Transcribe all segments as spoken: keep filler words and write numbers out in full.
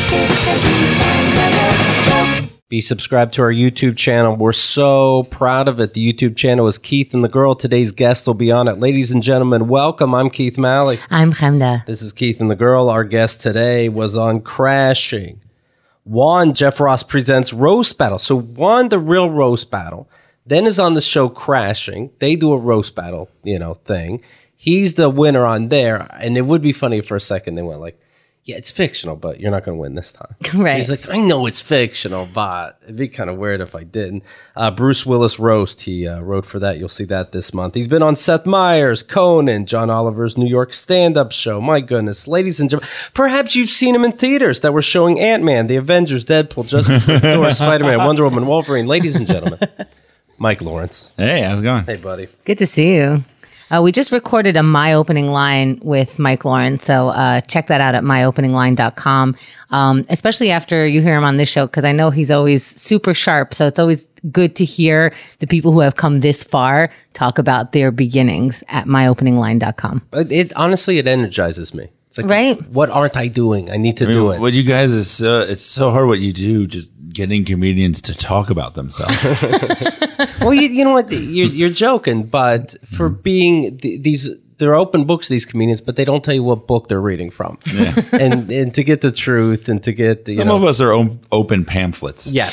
Be subscribed to our YouTube channel. We're so proud of it. The YouTube channel is Keith and the Girl. Today's guest will be on it. Ladies and gentlemen, welcome. I'm Keith Malley. I'm Chemda. This is Keith and the Girl. Our guest today was on Crashing. Juan, Jeff Ross presents Roast Battle. So Juan, the real Roast Battle, then is on the show Crashing. They do a roast battle, you know, thing. He's the winner on there. And it would be funny if for a second they went like, yeah, it's fictional, but you're not going to win this time. Right. He's like, I know it's fictional, but it'd be kind of weird if I didn't. Uh, Bruce Willis Roast, he uh, wrote for that. You'll see that this month. He's been on Seth Meyers, Conan, John Oliver's New York stand-up show. My goodness. Ladies and gentlemen, perhaps you've seen him in theaters that were showing Ant-Man, The Avengers, Deadpool, Justice League, Thor, Spider-Man, Wonder Woman, Wolverine. Ladies and gentlemen, Mike Lawrence. Hey, how's it going? Hey, buddy. Good to see you. Uh, we just recorded a My Opening Line with Mike Lawrence, so uh, check that out at my opening line dot com, um, especially after you hear him on this show, because I know he's always super sharp, so it's always good to hear the people who have come this far talk about their beginnings at my opening line dot com. It, it honestly, it energizes me. It's like, right? What aren't I doing? I need to I mean, do it. What you guys is so, it's so hard what you do, just getting comedians to talk about themselves. Well, you, you know what? You're, you're joking, but for being th- these, they're open books, these comedians, but they don't tell you what book they're reading from. Yeah. And and to get the truth and to get the, you Some know, of us are o- open pamphlets. yes.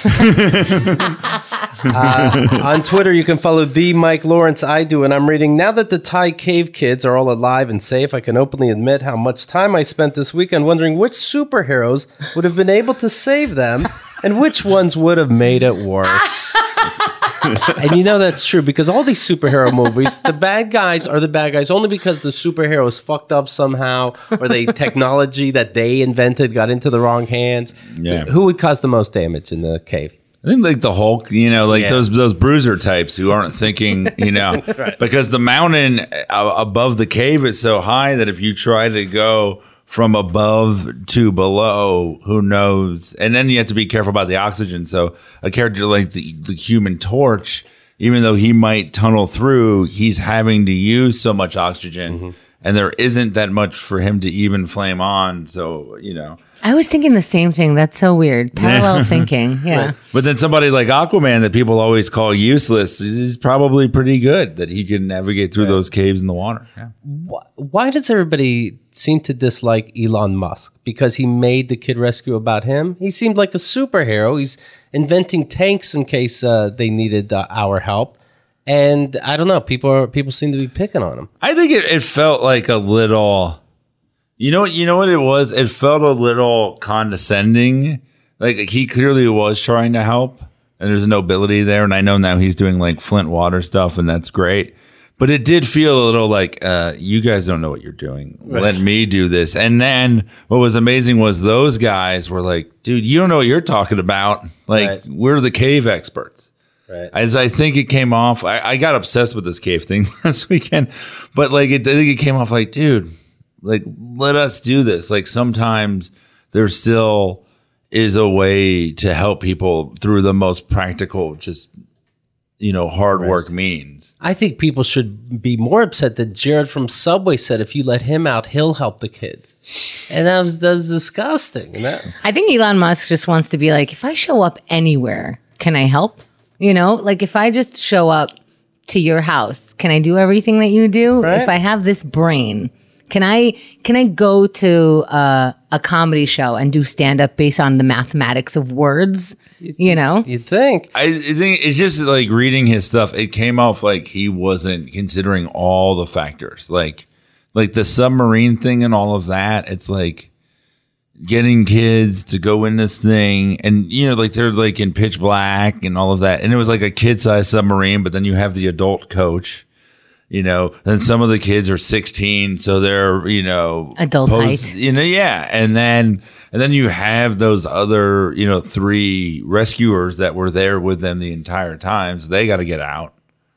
uh, on Twitter, you can follow the Mike Lawrence. I do, and I'm reading, now that the Thai cave kids are all alive and safe, I can openly admit how much time I spent this weekend wondering which superheroes would have been able to save them and which ones would have made it worse. And you know that's true because all these superhero movies, the bad guys are the bad guys only because the superhero is fucked up somehow, or the technology that they invented got into the wrong hands. Yeah. Who would cause the most damage in the cave? I think like the Hulk, you know, like Yeah. those those bruiser types who aren't thinking, you know, Right. because the mountain uh, above the cave is so high that if you try to go from above to below, who knows? And then you have to be careful about the oxygen. So a character like the, the Human Torch, even though he might tunnel through, he's having to use so much oxygen. Mm-hmm. And there isn't that much for him to even flame on. So, you know. I was thinking the same thing. That's so weird. Parallel thinking. Yeah. Right. But then somebody like Aquaman that people always call useless is probably pretty good that he can navigate through Right. those caves in the water. Yeah. Why does everybody seem to dislike Elon Musk? Because he made the Kid Rescue about him? He seemed like a superhero. He's inventing tanks in case uh, they needed uh, our help. And I don't know, people are people seem to be picking on him. I think it, it felt like a little, you know what, you know what it was? It felt a little condescending. Like he clearly was trying to help and there's a nobility there. And I know now he's doing like Flint water stuff and that's great. But it did feel a little like, uh, you guys don't know what you're doing. Right. Let me do this. And then what was amazing was those guys were like, dude, you don't know what you're talking about. Like, Right. we're the cave experts. Right. As I think it came off, I, I got obsessed with this cave thing last weekend. But like, it, I think it came off like, dude, like, let us do this. Like, sometimes there still is a way to help people through the most practical, just, you know, hard work means. I think people should be more upset that Jared from Subway said if you let him out, he'll help the kids. And that was, that was disgusting. And that, I think Elon Musk just wants to be like, if I show up anywhere, can I help? You know, like if I just show up to your house, can I do everything that you do? Right. If I have this brain, can I can I go to uh, a comedy show and do stand up based on the mathematics of words? You know, you'd think. I I think it's just like reading his stuff. It came off like he wasn't considering all the factors, like like the submarine thing and all of that. It's like getting kids to go in this thing and, you know, like they're like in pitch black and all of that. And it was like a kid sized submarine, but then you have the adult coach, you know, and some of the kids are sixteen. So they're, you know, Adult height. you know, yeah. And then, and then you have those other, you know, three rescuers that were there with them the entire time. So they got to get out.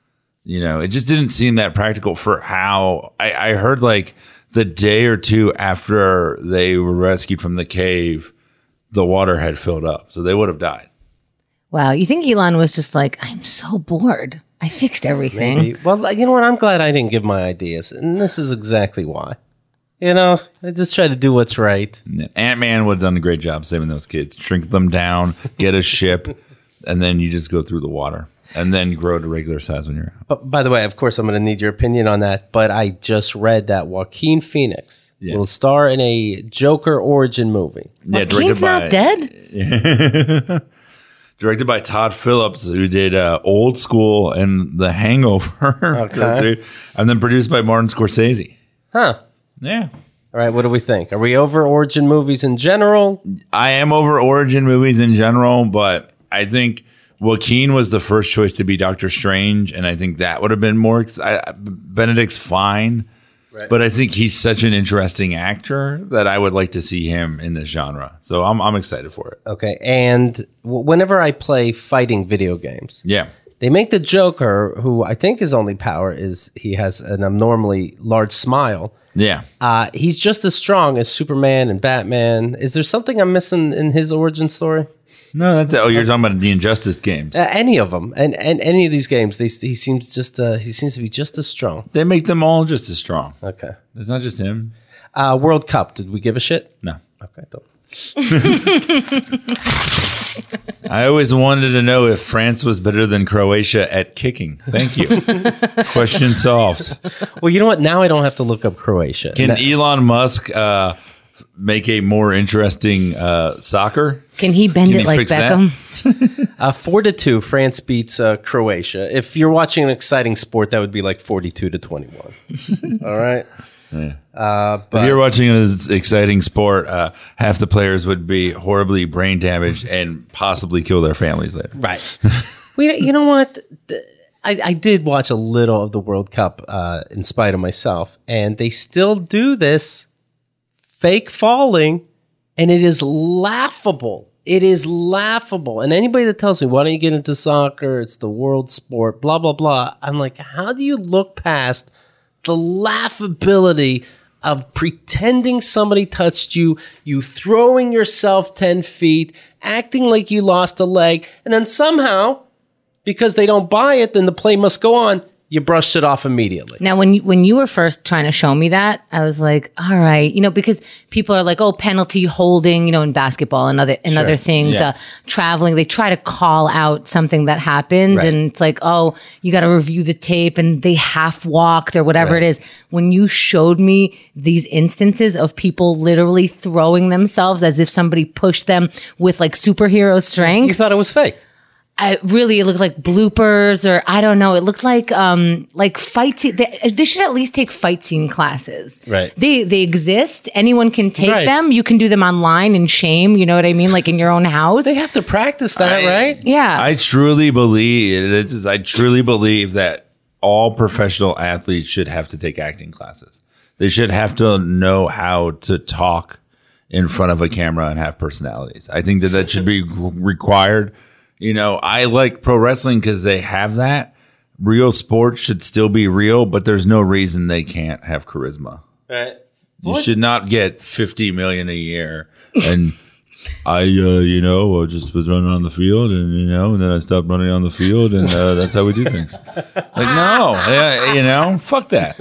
You know, it just didn't seem that practical for how I, I heard like, the day or two after they were rescued from the cave, the water had filled up. So they would have died. wow. You think Elon was just like, I'm so bored. I fixed everything. Maybe. Well, you know what? I'm glad I didn't give my ideas. And this is exactly why. You know, I just try to do what's right. Ant-Man would have done a great job saving those kids. Shrink them down, get a ship, and then you just go through the water. And then grow to regular size when you're out. But by the way, of course, I'm going to need your opinion on that. But I just read that Joaquin Phoenix yeah. will star in a Joker origin movie. Yeah, Joaquin's by, not dead? Yeah. Directed by Todd Phillips, who did uh, Old School and The Hangover. Okay. And then produced by Martin Scorsese. Huh. Yeah. All right, what do we think? Are we over origin movies in general? I am over origin movies in general, but I think Joaquin was the first choice to be Doctor Strange, and I think that would have been more. I, Benedict's fine, right. But I think he's such an interesting actor that I would like to see him in this genre. So I'm I'm excited for it. Okay, and w- whenever I play fighting video games, yeah, they make the Joker, who I think his only power is he has an abnormally large smile. Yeah, uh, he's just as strong as Superman and Batman. Is there something I'm missing in his origin story? No, that's oh, you're talking about the Injustice games. Uh, any of them, and, and any of these games, they, he seems just uh, he seems to be just as strong. They make them all just as strong. Okay, it's not just him. Uh, World Cup, did we give a shit? No. Okay, don't. I always wanted to know if France was better than Croatia at kicking. Thank you. Question solved. Well, you know what? Now I don't have to look up Croatia. Can that- Elon Musk uh, make a more interesting uh, soccer? Can he bend Can it he like Beckham? uh, four to two, France beats uh, Croatia. If you're watching an exciting sport, that would be like forty-two to twenty-one. All right. Yeah. Uh, but if you're watching an exciting sport, uh, half the players would be horribly brain damaged and possibly kill their families later. Right. Well, you know what? I, I did watch a little of the World Cup uh, in spite of myself, and they still do this fake falling, and it is laughable. It is laughable. And anybody that tells me, why don't you get into soccer? It's the world sport, blah, blah, blah. I'm like, how do you look past the laughability of pretending somebody touched you, you throwing yourself ten feet, acting like you lost a leg, and then somehow, because they don't buy it, then the play must go on, you brushed it off immediately. Now, when you, when you were first trying to show me that, I was like, all right, you know, because people are like, oh, penalty holding, you know, in basketball and other, and sure. other things, yeah. uh, traveling, they try to call out something that happened. Right. And it's like, oh, you got to review the tape and they half walked or whatever right. it is. When you showed me these instances of people literally throwing themselves as if somebody pushed them with like superhero strength. You thought it was fake. I really, it looked like bloopers, or I don't know. It looked like um like fight scene. They, they should at least take fight scene classes. Right. They they exist. Anyone can take right. them. You can do them online in shame. You know what I mean? Like in your own house. They have to practice that, I, right? Yeah. I truly believe. This is, I truly believe that all professional athletes should have to take acting classes. They should have to know how to talk in front of a camera and have personalities. I think that that should be required. You know, I like pro wrestling because they have that. Real sports should still be real, but there's no reason they can't have charisma. Right. You what? should not get fifty million a year. And I, uh, you know, just was running on the field, and you know, and then I stopped running on the field, and uh, that's how we do things. Like, no, uh, you know, fuck that.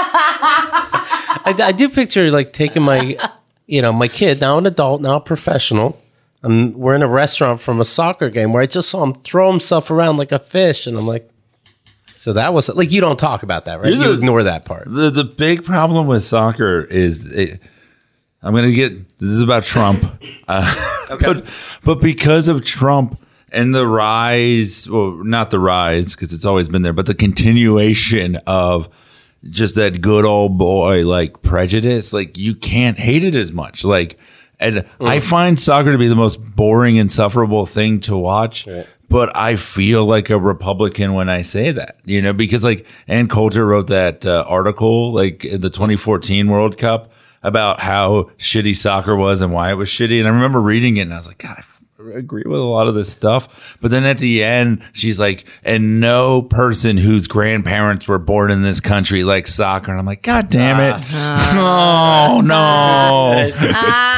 I, I do picture like taking my, you know, my kid, now an adult, now a professional. And we're in a restaurant from a soccer game where I just saw him throw himself around like a fish. And I'm like, so that was like, you don't talk about that, right? Here's you a, ignore that part. The the big problem with soccer is it, I'm going to get, this is about Trump. Uh, okay. but, but because of Trump and the rise, well, not the rise because it's always been there, but the continuation of just that good old boy, like prejudice, like you can't hate it as much. Like, And mm. I find soccer to be the most boring, insufferable thing to watch. Right. But I feel like a Republican when I say that, you know, because like Ann Coulter wrote that uh, article, like in the twenty fourteen World Cup about how shitty soccer was and why it was shitty. And I remember reading it and I was like, God, I f- agree with a lot of this stuff. But then at the end, she's like, and no person whose grandparents were born in this country likes soccer. And I'm like, God damn it. Uh, no, no. Ah,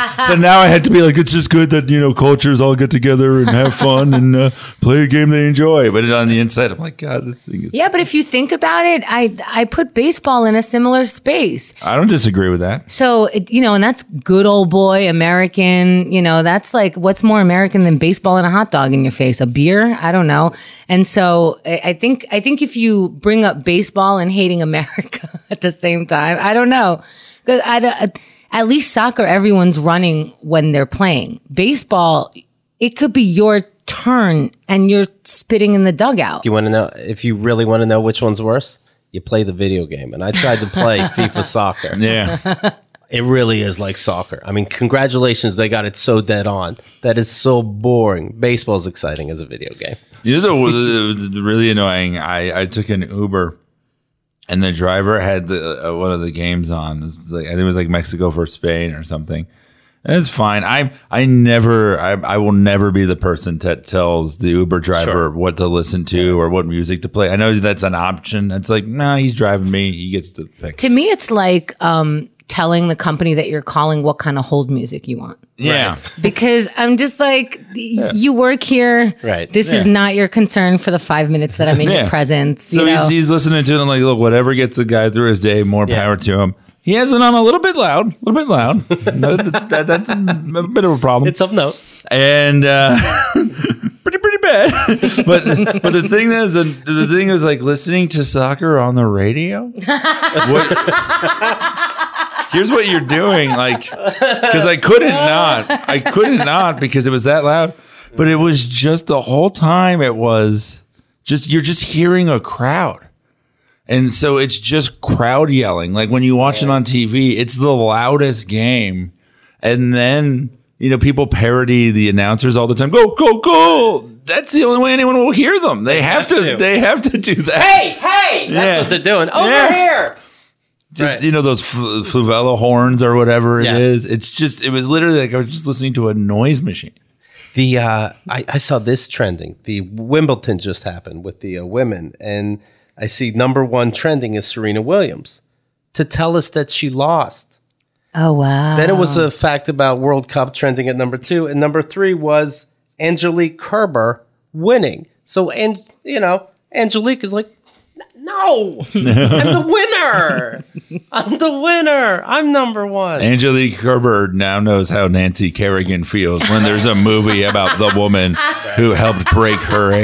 so now I had to be like, it's just good that, you know, cultures all get together and have fun and uh, play a game they enjoy. But on the inside, I'm like, God, this thing is. Yeah, but if you think about it, I I put baseball in a similar space. I don't disagree with that. So, it, you know, and that's good old boy American, you know, that's like, what's more American than baseball and a hot dog in your face? A beer? I don't know. And so I, I think, I think if you bring up baseball and hating America at the same time, I don't know. Because I, at least soccer, everyone's running when they're playing. Baseball, it could be your turn and you're spitting in the dugout. Do you want to know, if you really want to know which one's worse? You play the video game. And I tried to play FIFA soccer. Yeah. It really is like soccer. I mean, congratulations, they got it so dead on. That is so boring. Baseball's exciting as a video game. You know, the, the really annoying. I, I took an Uber, and the driver had the uh, one of the games on. It was like, I think it was like Mexico for Spain or something. And it's fine. I I never. I I will never be the person that tells the Uber driver Sure. what to listen to or what music to play. I know that's an option. It's like, no, nah, he's driving me. He gets to pick. To me, it's like um, telling the company that you're calling what kind of hold music you want. Yeah. Because I'm just like, y you work here. Right. This is Yeah. not your concern for the five minutes that I'm in Yeah. your presence. So you know? he's, he's listening to it. And I'm like, look, whatever gets the guy through his day, more Yeah. power to him. He has it on a little bit loud, a little bit loud. that, that, that's a, a bit of a problem. It's of note. and uh, pretty pretty bad. but but the thing is, uh, the thing is like listening to soccer on the radio. What, here's what you're doing, like, because I couldn't not, I couldn't not because it was that loud. But it was just the whole time. It was just you're just hearing a crowd. And so it's just crowd yelling. Like when you watch it on T V, it's the loudest game. And then, you know, people parody the announcers all the time. Go, go, go. That's the only way anyone will hear them. They have to, to. they have to do that. Hey, hey! That's Yeah. what they're doing. Over Yeah. here! Just, Right. you know, those fl- Fluvella horns or whatever it Yeah. is. It's just, it was literally like I was just listening to a noise machine. The uh, I, I saw this trending. The Wimbledon just happened with the uh, women, and I see number one trending is Serena Williams to tell us that she lost. Oh, wow. Then it was a fact about World Cup trending at number two, and number three was Angelique Kerber winning. So, and you know, Angelique is like, no, I'm the winner. I'm the winner. I'm number one. Angelique Kerber now knows how Nancy Kerrigan feels when there's a movie about the woman who helped break her.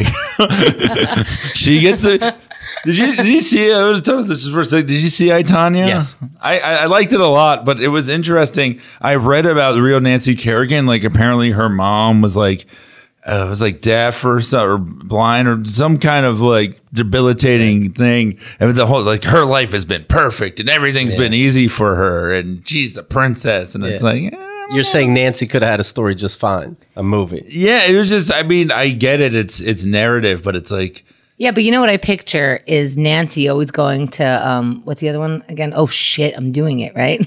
She gets it. Did you did you see? I was talking this is first. Did you see I, Tonya? Yes. I, I I liked it a lot, but it was interesting. I read about the real Nancy Kerrigan. Like apparently her mom was like. Uh, was like deaf or so, or blind or some kind of like debilitating thing, and the whole like her life has been perfect and everything's Yeah. been easy for her, and she's a princess, and it's Yeah. like eh, You're saying Nancy could have had a story just fine, a movie. yeah, it was just. I mean, I get it. It's it's narrative, but it's like Yeah, but you know what I picture is Nancy always going to, um, what's the other one again? Oh, shit, I'm doing it, right?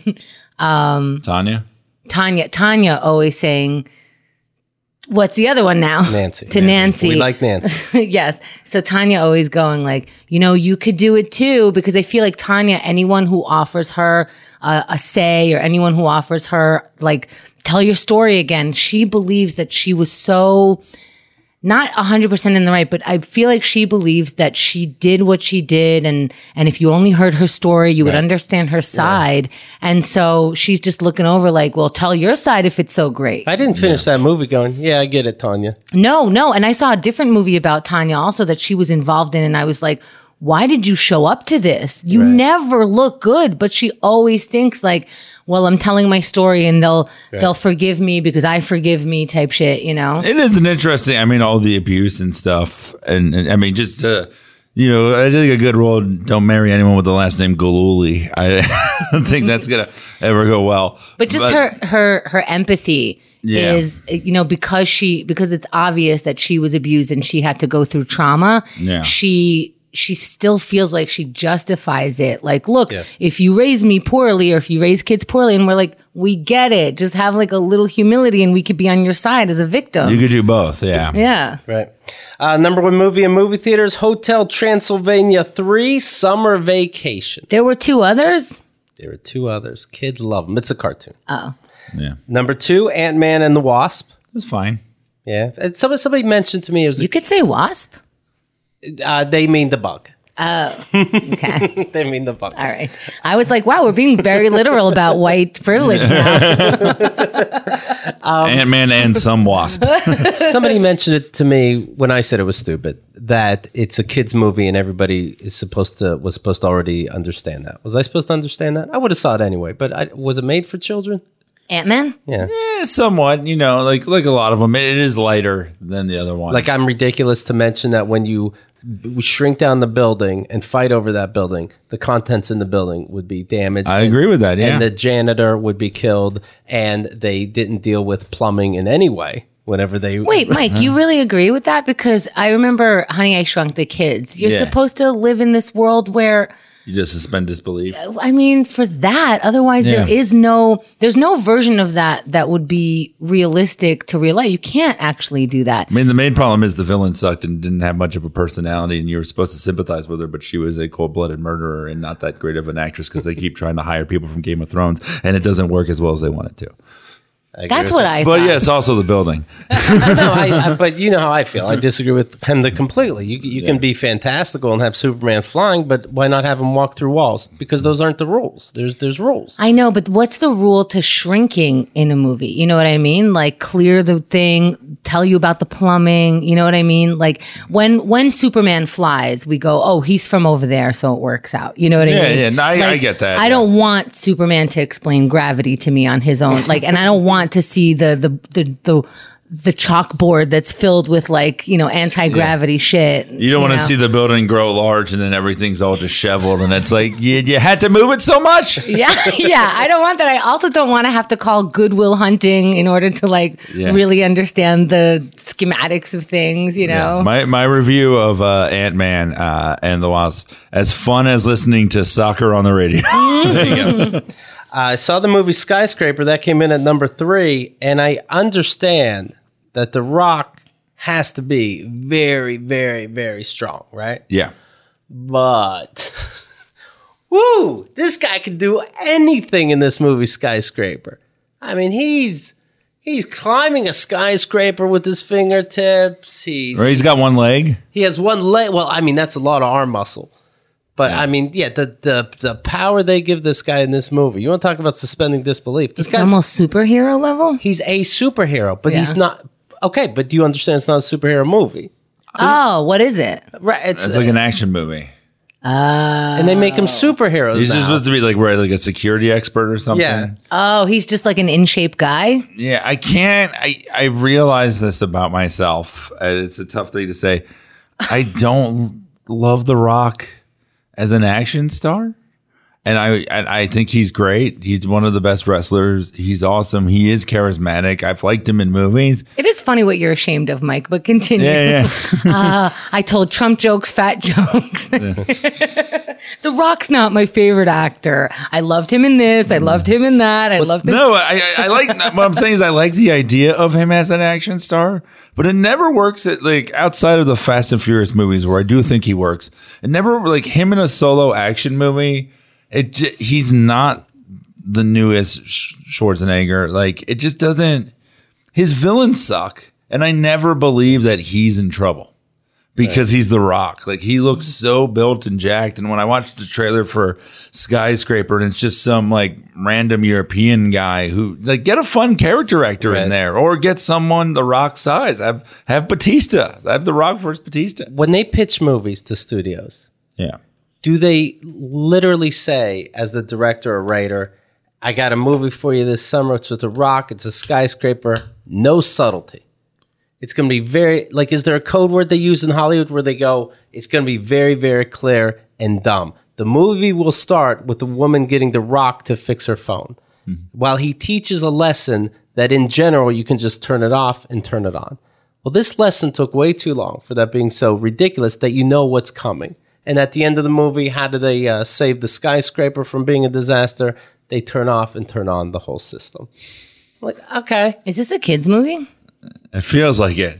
um, Tanya. Tanya, Tanya always saying, what's the other one now? Nancy. To Nancy. We like Nancy. Yes. So Tanya always going like, you know, you could do it too, because I feel like Tanya, anyone who offers her uh, a say or anyone who offers her like, tell your story again, she believes that she was so not one hundred percent in the right, but I feel like she believes that she did what she did. And, and if you only heard her story, you would Right. understand her side. And so she's just looking over like, well, tell your side if it's so great. I didn't finish that movie going, yeah, I get it, Tanya. No, no. And I saw a different movie about Tanya also that she was involved in. And I was like, why did you show up to this? You Right. never look good. But she always thinks like, well, I'm telling my story and they'll, they'll forgive me because I forgive me type shit, you know? It is an interesting. I mean, all the abuse and stuff, and, and I mean, just uh, you know, I think a good rule: don't marry anyone with the last name Galuli. I don't think that's gonna ever go well. But just her, her, her empathy Yeah. is, you know, because she, because it's obvious that she was abused and she had to go through trauma. Yeah. She, she still feels like she justifies it. Like, look, Yeah. if you raise me poorly or if you raise kids poorly, and we're like, we get it. Just have like a little humility and we could be on your side as a victim. You could do both. Yeah. yeah. Right. Uh, number one movie in movie theaters, Hotel Transylvania three, Summer Vacation. There were two others. There are two others. Kids love them. It's a cartoon. Oh. Yeah. Number two, Ant-Man and the Wasp. That's fine. Yeah. And somebody, somebody mentioned to me it was You could say wasp. uh, they mean the bug. Oh, okay. They mean the bug. All right. I was like, wow, we're being very literal about white privilege now. Um, Ant-Man and some wasp. Somebody mentioned it to me when I said it was stupid, that it's a kid's movie and everybody is supposed to was supposed to already understand that. Was I supposed to understand that? I would have saw it anyway, but I, was it made for children? Ant-Man? Yeah. Eh, somewhat, you know, like like a lot of them. It is lighter than the other one. Like I'm ridiculous to mention that when you b- shrink down the building and fight over that building, the contents in the building would be damaged. I and- agree with that, yeah. And the janitor would be killed, and they didn't deal with plumbing in any way whenever they... Wait, Mike, you really agree with that? Because I remember Honey, I Shrunk the Kids. You're Yeah. supposed to live in this world where... You just suspend disbelief. I mean, for that, otherwise Yeah. there is no, there's no version of that that would be realistic to real life. You can't actually do that. I mean, the main problem is the villain sucked and didn't have much of a personality, and you were supposed to sympathize with her, but she was a cold-blooded murderer and not that great of an actress because they keep trying to hire people from Game of Thrones, and it doesn't work as well as they want it to. I agree That's with what that. I But thought. yes, also the building. no, I, I, but you know how I feel. I disagree with Penda completely. You, you can be fantastical and have Superman flying, but why not have him walk through walls? Because those aren't the rules. There's there's rules. I know, but what's the rule to shrinking in a movie? You know what I mean? Like clear the thing, tell you about the plumbing. You know what I mean? Like when when Superman flies, we go, oh, he's from over there, so it works out. You know what Yeah, I mean? yeah, no, I- I Like, get that, I yeah. don't want Superman to explain gravity to me on his own. Like, and I don't want to see the the the the, the chalkboard that's filled with like you know anti gravity shit. You don't want to know? see the building grow large and then everything's all disheveled, and it's like, you, you had to move it so much? Yeah, yeah. I don't want that. I also don't want to have to call Goodwill Hunting in order to like Yeah. really understand the schematics of things, you know? My my review of uh, Ant-Man uh, and the Wasp, as fun as listening to soccer on the radio. There you go. I saw the movie Skyscraper. That came in at number three, and I understand that The Rock has to be very, very, very strong, right? Yeah. But, woo, this guy can do anything in this movie Skyscraper. I mean, he's he's climbing a skyscraper with his fingertips. He's Or he's got one leg. he has one leg. Well, I mean, that's a lot of arm muscle. But I mean, yeah, the, the the power they give this guy in this movie. You want to talk about suspending disbelief? This It's guy's almost superhero level. he's a superhero, but he's Yeah. not. Okay, but do you understand? It's not a superhero movie, Oh, what is it? right? It's, It's like an action movie. and they make him superheroes. He's now. just supposed to be like where like a security expert or something. Yeah. Oh, he's just like an in shape guy. Yeah, I can't. I, I realize this about myself. Uh, It's a tough thing to say. I don't love The Rock as an action star. And I and I think he's great. He's one of the best wrestlers. He's awesome. He is charismatic. I've liked him in movies. It is funny what you're ashamed of, Mike, but continue. Yeah, yeah. uh, I told Trump jokes, fat jokes. The Rock's not my favorite actor. I loved him in this. I loved him in that. I loved him. No, I, I I like what I'm saying is I like the idea of him as an action star, but it never works at like outside of the Fast and Furious movies where I do think he works. It never like him in a solo action movie. It j- he's not the newest Sch- Schwarzenegger. Like it just doesn't. His villains suck, and I never believe that he's in trouble. Because he's The Rock. Like, he looks so built and jacked. And when I watched the trailer for Skyscraper, and it's just some, like, random European guy who, like, get a fun character actor Right. in there. Or get someone The Rock size. Have have Batista. Have The Rock versus Batista. when they pitch movies to studios. Yeah. Do they literally say, as the director or writer, "I got a movie for you this summer. It's with The Rock. It's a skyscraper. No subtlety." It's going to be very, like, is there a code word they use in Hollywood where they go, it's going to be very, very clear and dumb? The movie will start with the woman getting The Rock to fix her phone while he teaches a lesson that in general you can just turn it off and turn it on. Well, this lesson took way too long for that being so ridiculous that you know what's coming. And at the end of the movie, how do they uh, save the skyscraper from being a disaster? They turn off and turn on the whole system. Like, okay. Is this a kid's movie? It feels like it.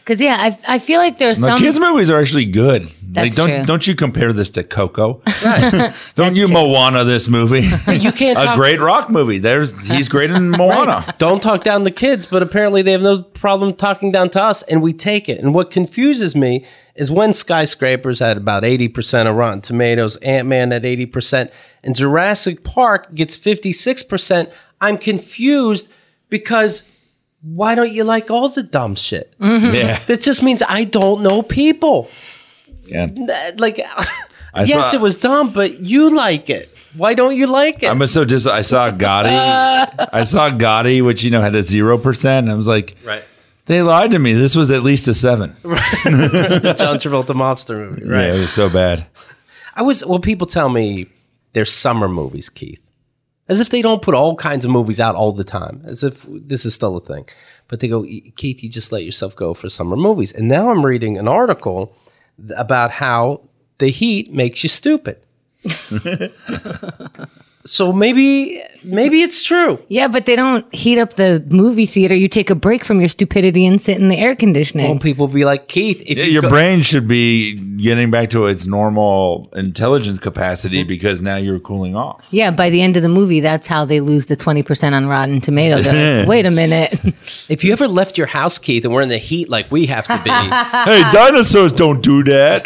Because yeah, I I feel like there's No, some kids' movies are actually good. That's like, don't true. don't you compare this to Coco? Right. Don't you true. Moana this movie? You can't A talk- great rock movie. There's he's great in Moana. Don't talk down the kids, but apparently they have no problem talking down to us, and we take it. And what confuses me is when Skyscrapers had about eighty percent of Rotten Tomatoes, Ant-Man at eighty percent, and Jurassic Park gets fifty-six percent, I'm confused because why don't you like all the dumb shit? Yeah, That just means I don't know people. yeah. That- Like, I yes, saw- it was dumb, but you like it. Why don't you like it? I'm so dis. I saw Gotti. I saw Gotti, which you know had a zero percent. I was like, right. they lied to me. This was at least a seven. The John Travolta mobster movie. Right. Yeah, it was so bad. I was, well, people tell me they're summer movies, Keith. As if they don't put all kinds of movies out all the time. As if this is still a thing. But they go, Keith, you just let yourself go for summer movies. And now I'm reading an article about how the heat makes you stupid. So maybe maybe it's true. Yeah, but they don't heat up the movie theater. You take a break from your stupidity and sit in the air conditioning. Well, people be like, Keith, if Yeah, you your go- brain should be getting back to its normal intelligence capacity because now you're cooling off. Yeah, by the end of the movie, that's how they lose the twenty percent on Rotten Tomatoes. They're like, wait a minute. if you ever left your house, Keith, and we're in the heat like we have to be, Hey, dinosaurs don't do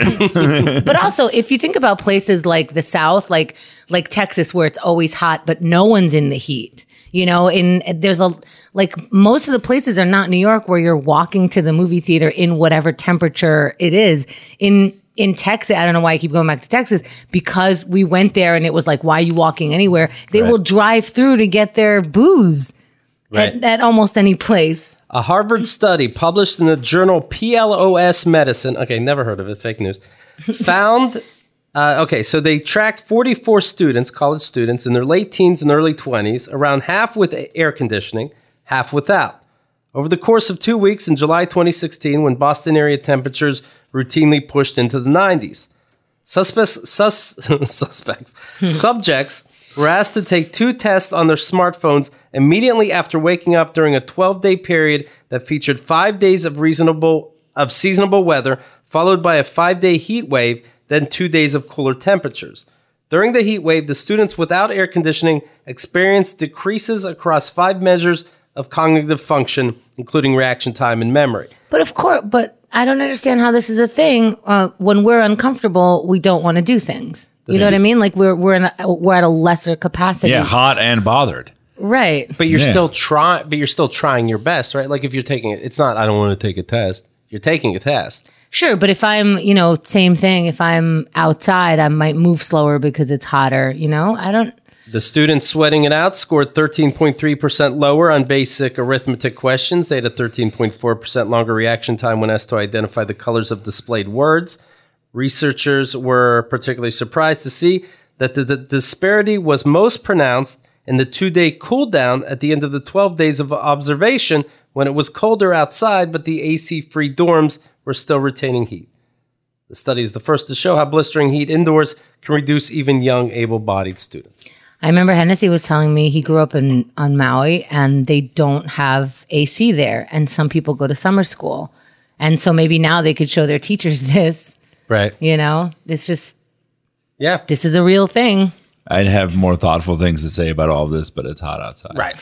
that. But also, if you think about places like the South, like like Texas, where it's always hot, but no one's in the heat. You know, in there's a like most of the places are not New York where you're walking to the movie theater in whatever temperature it is. In in Texas, I don't know why I keep going back to Texas, because we went there and it was like, why are you walking anywhere? They Right. will drive through to get their booze Right. at, at almost any place. a Harvard study published in the journal P L O S Medicine, okay, never heard of it, fake news, found, uh, okay, so they tracked forty-four students, college students, in their late teens and early twenties, around half with air conditioning, half without. Over the course of two weeks in July twenty sixteen, when Boston area temperatures routinely pushed into the nineties. Suspects, sus, suspects, subjects were asked to take two tests on their smartphones immediately after waking up during a twelve-day period that featured five days of reasonable of seasonable weather, followed by a five-day heat wave, then two days of cooler temperatures. During the heat wave, the students without air conditioning experienced decreases across five measures of cognitive function, including reaction time and memory. But of course, but I don't understand how this is a thing. Uh, when we're uncomfortable, we don't want to do things. You know what I mean? Like we're we're in a, we're at a lesser capacity. Yeah, hot and bothered. Right. But you're Yeah. still trying. But you're still trying your best, right? Like if you're taking it, it's not. I don't want to take a test. You're taking a test. Sure, but if I'm, you know, same thing. If I'm outside, I might move slower because it's hotter. You know, I don't. The students sweating it out scored thirteen point three percent lower on basic arithmetic questions. They had a thirteen point four percent longer reaction time when asked to identify the colors of displayed words. Researchers were particularly surprised to see that the, the disparity was most pronounced in the two-day cool down at the end of the twelve days of observation when it was colder outside, but the A C-free dorms were still retaining heat. The study is the first to show how blistering heat indoors can reduce even young, able-bodied students. I remember Hennessy was telling me he grew up in on Maui and they don't have A C there, and some people go to summer school, and so maybe now they could show their teachers this. Right. You know, it's just Yeah. this is a real thing. I'd have more thoughtful things to say about all of this, but it's hot outside. Right.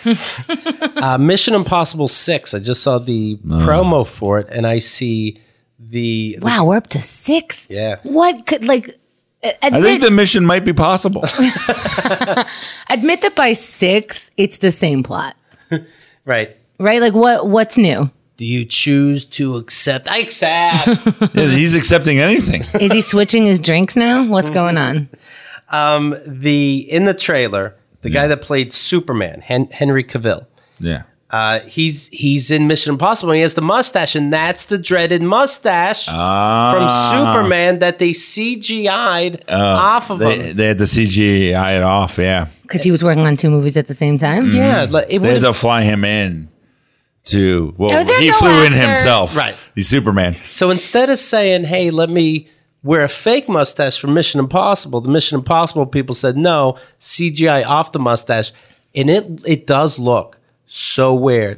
uh, Mission Impossible six. I just saw the promo for it, and I see the. Wow, we're up to six. Yeah. What could like I admit, think the mission might be possible. admit that by six it's the same plot, Right. right? Like what what's new? Do you choose to accept? I accept. Yeah, he's accepting anything. Is he switching his drinks now? What's going on? um, the in the trailer, the guy that played Superman, Hen- Henry Cavill. Yeah. Uh, he's he's in Mission Impossible. And he has the mustache, and that's the dreaded mustache Ah. from Superman that they C G I'd off of They, him. they had the C G I it off, yeah. Because he was working on two movies at the same time. Yeah, like, it They had would to fly him in to, well, Are there he no flew in actors? himself. Right. He's Superman. So instead of saying, hey, let me wear a fake mustache for Mission Impossible, the Mission Impossible people said, no, C G I off the mustache. And it it does look so weird.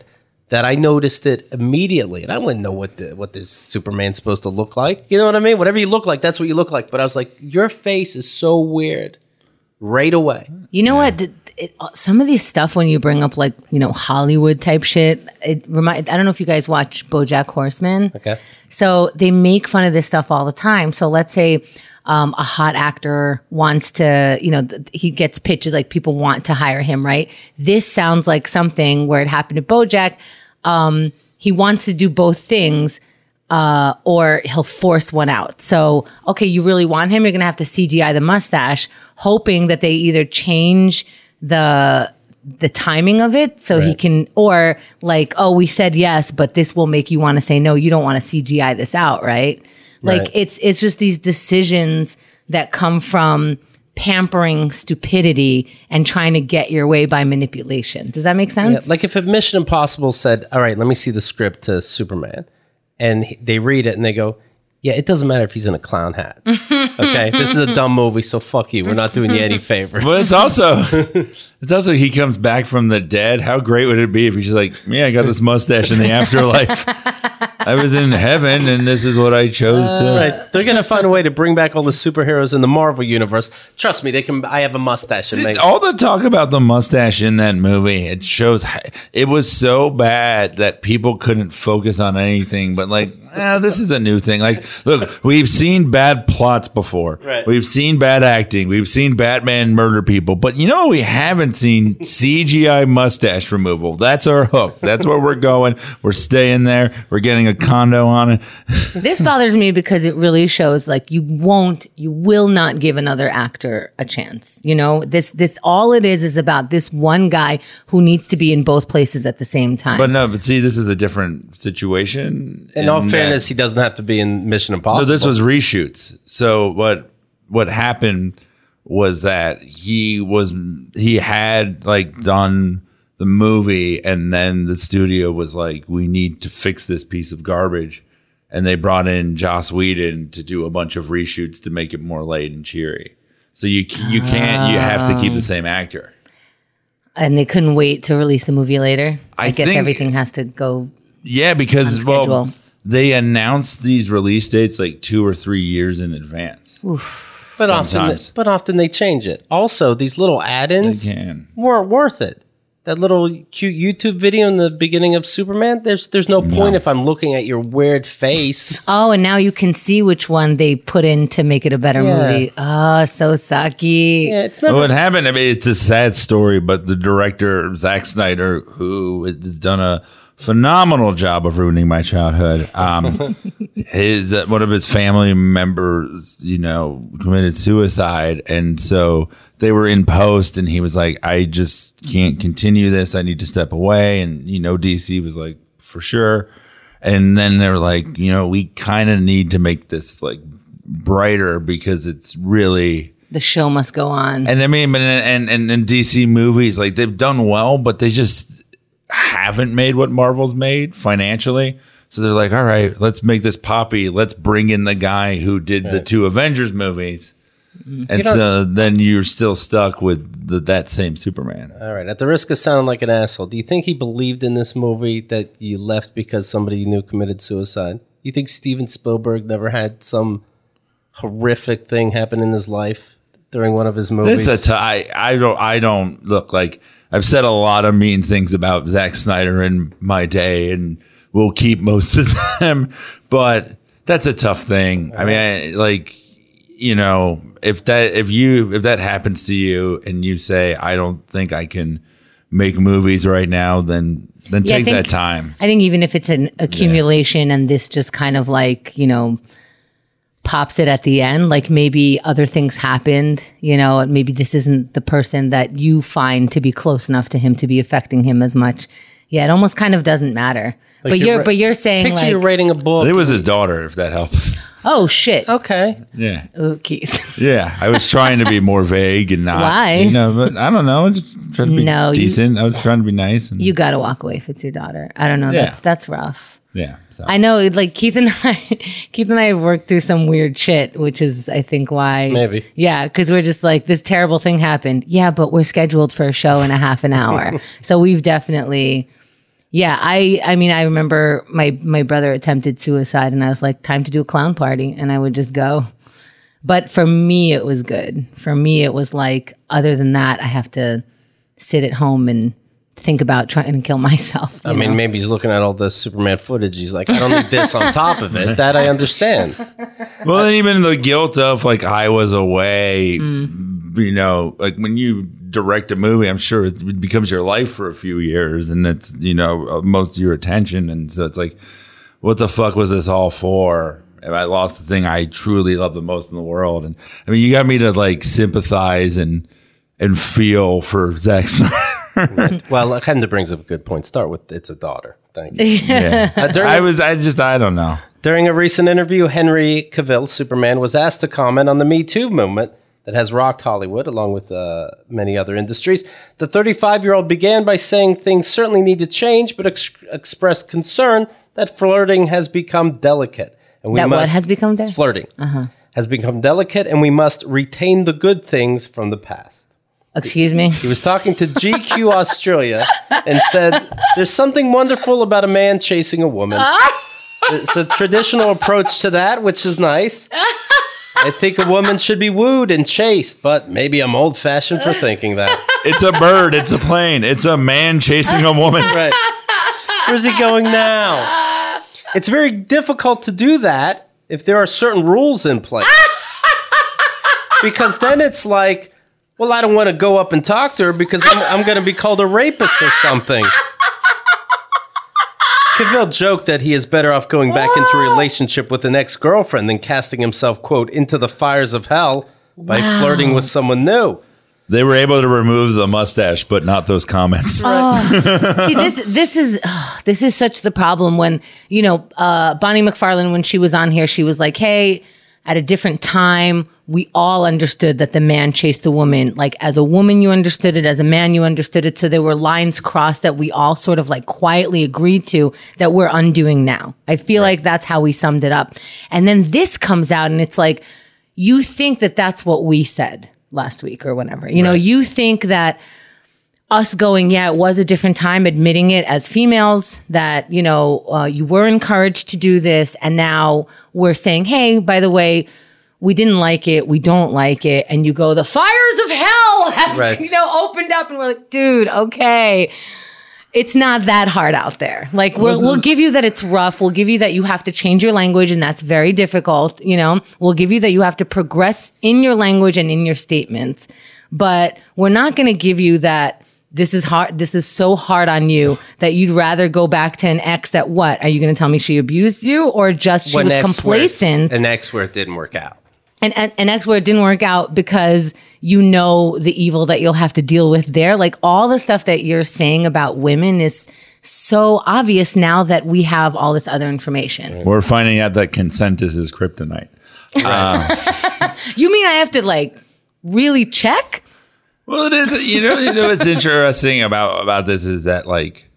that I noticed it immediately, and I wouldn't know what the what this Superman's supposed to look like. You know what I mean? Whatever you look like, that's what you look like. But I was like, your face is so weird, right away. You know what? The, it, some of these stuff when you bring up like you know Hollywood type shit, it remind. I don't know if you guys watch BoJack Horseman. Okay. So they make fun of this stuff all the time. So let's say. Um, a hot actor wants to, you know, th- he gets pitches like people want to hire him, right? This sounds like something where it happened to BoJack. Um, he wants to do both things, uh, or he'll force one out. So, okay, you really want him? You're going to have to C G I the mustache, hoping that they either change the the timing of it so right. he can, or like, oh, we said yes, but this will make you want to say no. You don't want to C G I this out, right? Like right. it's it's just these decisions that come from pampering stupidity and trying to get your way by manipulation. Does that make sense? Yeah, like if Mission Impossible said, all right, let me see the script to Superman, and he, they read it and they go, yeah, it doesn't matter if he's in a clown hat. Okay, this is a dumb movie, so fuck you. We're not doing you any favors. But it's also, it's also he comes back from the dead. How great would it be if he's just like, yeah, I got this mustache in the afterlife. I was in heaven, and this is what I chose to. Uh, right. They're going to find a way to bring back all the superheroes in the Marvel universe. Trust me, they can. I have a mustache. And See, they, all the talk about the mustache in that movie, it shows it was so bad that people couldn't focus on anything. But like, eh, this is a new thing. Like, look, we've seen bad plots before. Right. We've seen bad acting. We've seen Batman murder people. But you know what we haven't seen? C G I mustache removal. That's our hook. That's where we're going. We're staying there. We're getting a condo on it. This bothers me because it really shows like you won't, you will not give another actor a chance. You know, this, this, all it is is about this one guy who needs to be in both places at the same time. But no, but see, this is a different situation. in all fairness, he doesn't have to be in Mission Impossible. No, this was reshoots. So what, what happened was that he was, he had like done the movie, and then the studio was like, we need to fix this piece of garbage. And they brought in Joss Whedon to do a bunch of reshoots to make it more light and cheery. So you you can't, you have to keep the same actor. And they couldn't wait to release the movie later. I, I guess think, everything has to go. Yeah, because, on well, schedule. they announced these release dates like two or three years in advance. Oof. But often, sometimes. they, but often they change it. Also, these little add-ins They can. weren't worth it. That little cute YouTube video in the beginning of Superman, there's there's no point No. if I'm looking at your weird face. Oh, and now you can see which one they put in to make it a better Yeah. movie. Oh, so sucky. Yeah, it's never. What happened? I mean, it's a sad story, but the director Zack Snyder, who has done a phenomenal job of ruining my childhood, um, his uh, one of his family members, you know, committed suicide, and so they were in post, and he was like, "I just can't continue this. I need to step away." And you know, D C was like, "For sure." And then they were like, "You know, we kind of need to make this like brighter because it's really." The show must go on. And I mean, but and and and D C movies, like they've done well, but they just haven't made what Marvel's made financially. So they're like, all right, let's make this poppy. Let's bring in the guy who did the two Avengers movies. Mm-hmm. And You know- so then you're still stuck with the, that same Superman. All right, at the risk of sounding like an asshole, do you think he believed in this movie that you left because somebody you knew committed suicide? You think Steven Spielberg never had some horrific thing happen in his life during one of his movies? It's a t- I, I don't I don't look like I've said a lot of mean things about Zack Snyder in my day, and will keep most of them. But that's a tough thing. I mean, I, like you know, if that if you if that happens to you, and you say, I don't think I can make movies right now, then then Yeah, I take think- that time. I think even if it's an accumulation and this just kind of like, you know, pops it at the end, like maybe other things happened, you know, and maybe this isn't the person that you find to be close enough to him to be affecting him as much. Yeah, it almost kind of doesn't matter. Like but you're you're ri- but you're saying Picture like, you're writing a book. It was his daughter, if that helps. oh shit. Okay. Yeah. Oh, Keith. Yeah, I was trying to be more vague and not. Why? You know, but I don't know. Just trying to be No, you- decent. I was trying to be nice. And, You got to walk away if it's your daughter. I don't know. Yeah. That's that's rough. yeah. So. I know, like Keith and I, Keith and I have worked through some weird shit, which is, I think, why. Maybe. Yeah, because we're just like, this terrible thing happened. Yeah, but we're scheduled for a show in a half an hour, so we've definitely, Yeah, I I mean, I remember my, my brother attempted suicide and I was like, time to do a clown party. And I would just go. But for me, it was good. For me, it was like, other than that, I have to sit at home and think about trying to kill myself. I mean, know? maybe he's looking at all the Superman footage. He's like, I don't need this on top of it. That I understand. Well, and even the guilt of like, I was away, mm. you know, like when you direct a movie, I'm sure it becomes your life for a few years and it's, you know, most of your attention. And so it's like, what the fuck was this all for? If I lost the thing I truly love the most in the world. And I mean, you got me to like sympathize and, and feel for Zack Snyder. Right. Well, Henda brings up a good point. Start with it's a daughter. Thank you. Yeah. Uh, I was, I just, I don't know. During a recent interview, Henry Cavill, Superman, was asked to comment on the Me Too movement that has rocked Hollywood, along with uh, many other industries. The thirty-five-year-old began by saying things certainly need to change, but ex- expressed concern that flirting has become delicate. And we that must, what has become delicate? Flirting uh-huh. has become delicate, and we must retain the good things from the past. Excuse me? He was talking to G Q Australia and said, there's something wonderful about a man chasing a woman. There's a traditional approach to that, which is nice. I think a woman should be wooed and chased, but maybe I'm old-fashioned for thinking that. It's a bird. It's a plane. It's a man chasing a woman. Right. Where's he going now? It's very difficult to do that if there are certain rules in place. Because then it's like, well, I don't want to go up and talk to her because I'm, I'm going to be called a rapist or something. Cavill joked that he is better off going back into a relationship with an ex-girlfriend than casting himself, quote, into the fires of hell by wow. flirting with someone new. They were able to remove the mustache, but not those comments. Oh. See, this this is oh, this is such the problem when, you know, uh, Bonnie McFarlane, when she was on here, she was like, hey, at a different time, we all understood that the man chased the woman. Like, as a woman, you understood it. As a man, you understood it. So there were lines crossed that we all sort of like quietly agreed to that we're undoing now. I feel right. like that's how we summed it up. And then this comes out and it's like, you think that that's what we said last week or whenever. You right. know, you think that us going, yeah, it was a different time, admitting it as females, that, you know, uh, you were encouraged to do this. And now we're saying, hey, by the way, we didn't like it. We don't like it. And you go, the fires of hell have, right. you know, opened up. And we're like, dude, okay. It's not that hard out there. Like, we'll, we'll give you that it's rough. We'll give you that you have to change your language and that's very difficult. You know, we'll give you that you have to progress in your language and in your statements. But we're not going to give you that this is hard. This is so hard on you that you'd rather go back to an ex that what? Are you going to tell me she abused you or just she One was complacent? Where, an ex where it didn't work out. An, an, an ex where it didn't work out because you know the evil that you'll have to deal with there. Like, all the stuff that you're saying about women is so obvious now that we have all this other information. We're finding out that consent is his kryptonite. Uh, you mean I have to like really check? Well, it is. You know, you know what's interesting about about this is that like,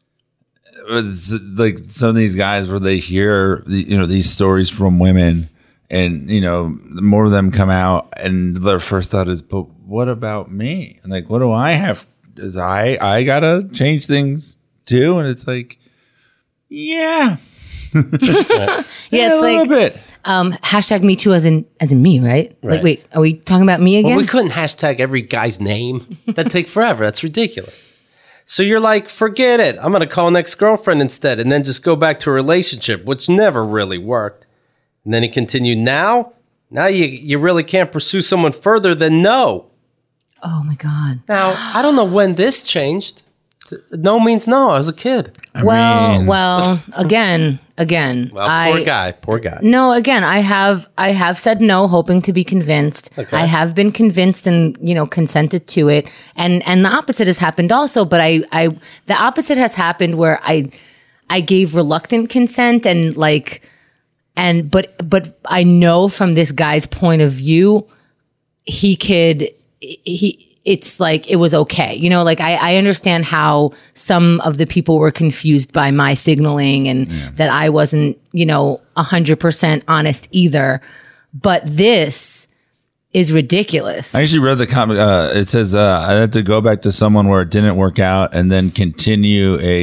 it's like some of these guys where they hear the, you know these stories from women, and you know more of them come out, and their first thought is, "But what about me? And like, what do I have? Is I I gotta change things too?" And it's like, yeah, yeah, yeah, it's a like little bit. Um, hashtag me too as in as in me, right? Right. Like, wait, are we talking about me again? Well, we couldn't hashtag every guy's name. That'd take forever. That's ridiculous. So you're like, forget it. I'm going to call an ex-girlfriend instead and then just go back to a relationship, which never really worked. And then he continued, now, now you, you really can't pursue someone further than no. Oh, my God. Now, I don't know when this changed. No means no. I was a kid. I well, mean, well, again, again. Well, I, poor guy, poor guy. No, again, I have, I have said no, hoping to be convinced. Okay. I have been convinced and, you know, consented to it. And, and the opposite has happened also. But I, I, the opposite has happened where I, I gave reluctant consent and like, and, but, but I know from this guy's point of view, he could, he, it's like, it was okay. You know, like I, I understand how some of the people were confused by my signaling and yeah. that I wasn't, you know, a hundred percent honest either. But this is ridiculous. I actually read the comment. Uh, it says, uh, I had to go back to someone where it didn't work out and then continue a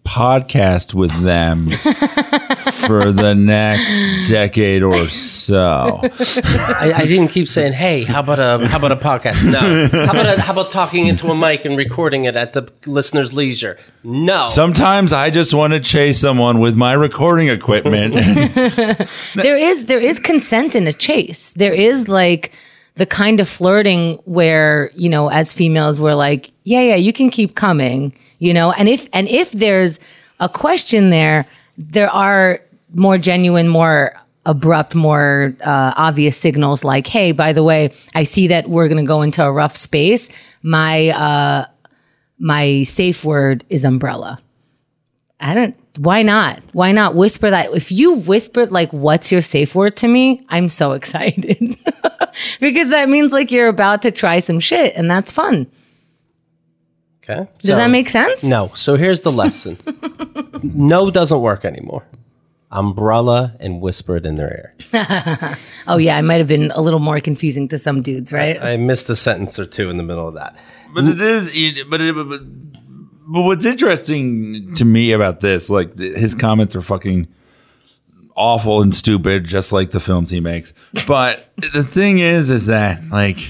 podcast with them for the next decade or so. I, I didn't keep saying, "Hey, how about a how about a podcast?" No. How about a, how about talking into a mic and recording it at the listener's leisure? No. Sometimes I just want to chase someone with my recording equipment. There is there is consent in a chase. There is like the kind of flirting where, you know, as females we're like, yeah, yeah, you can keep coming, you know, and if and if there's a question there, there are more genuine, more abrupt, more uh, obvious signals like, hey, by the way, I see that we're going to go into a rough space. My uh, my safe word is umbrella. I don't. Why not? Why not whisper that? If you whispered like, what's your safe word to me? I'm so excited because that means like you're about to try some shit and that's fun. Okay. Does so, that make sense? No. So here's the lesson. No doesn't work anymore. Umbrella and whisper it in their ear. Oh yeah. I might have been a little more confusing to some dudes, right? I, I missed a sentence or two in the middle of that. But it is, but it, but, But what's interesting to me about this, like his comments are fucking awful and stupid, just like the films he makes. But the thing is, is that like,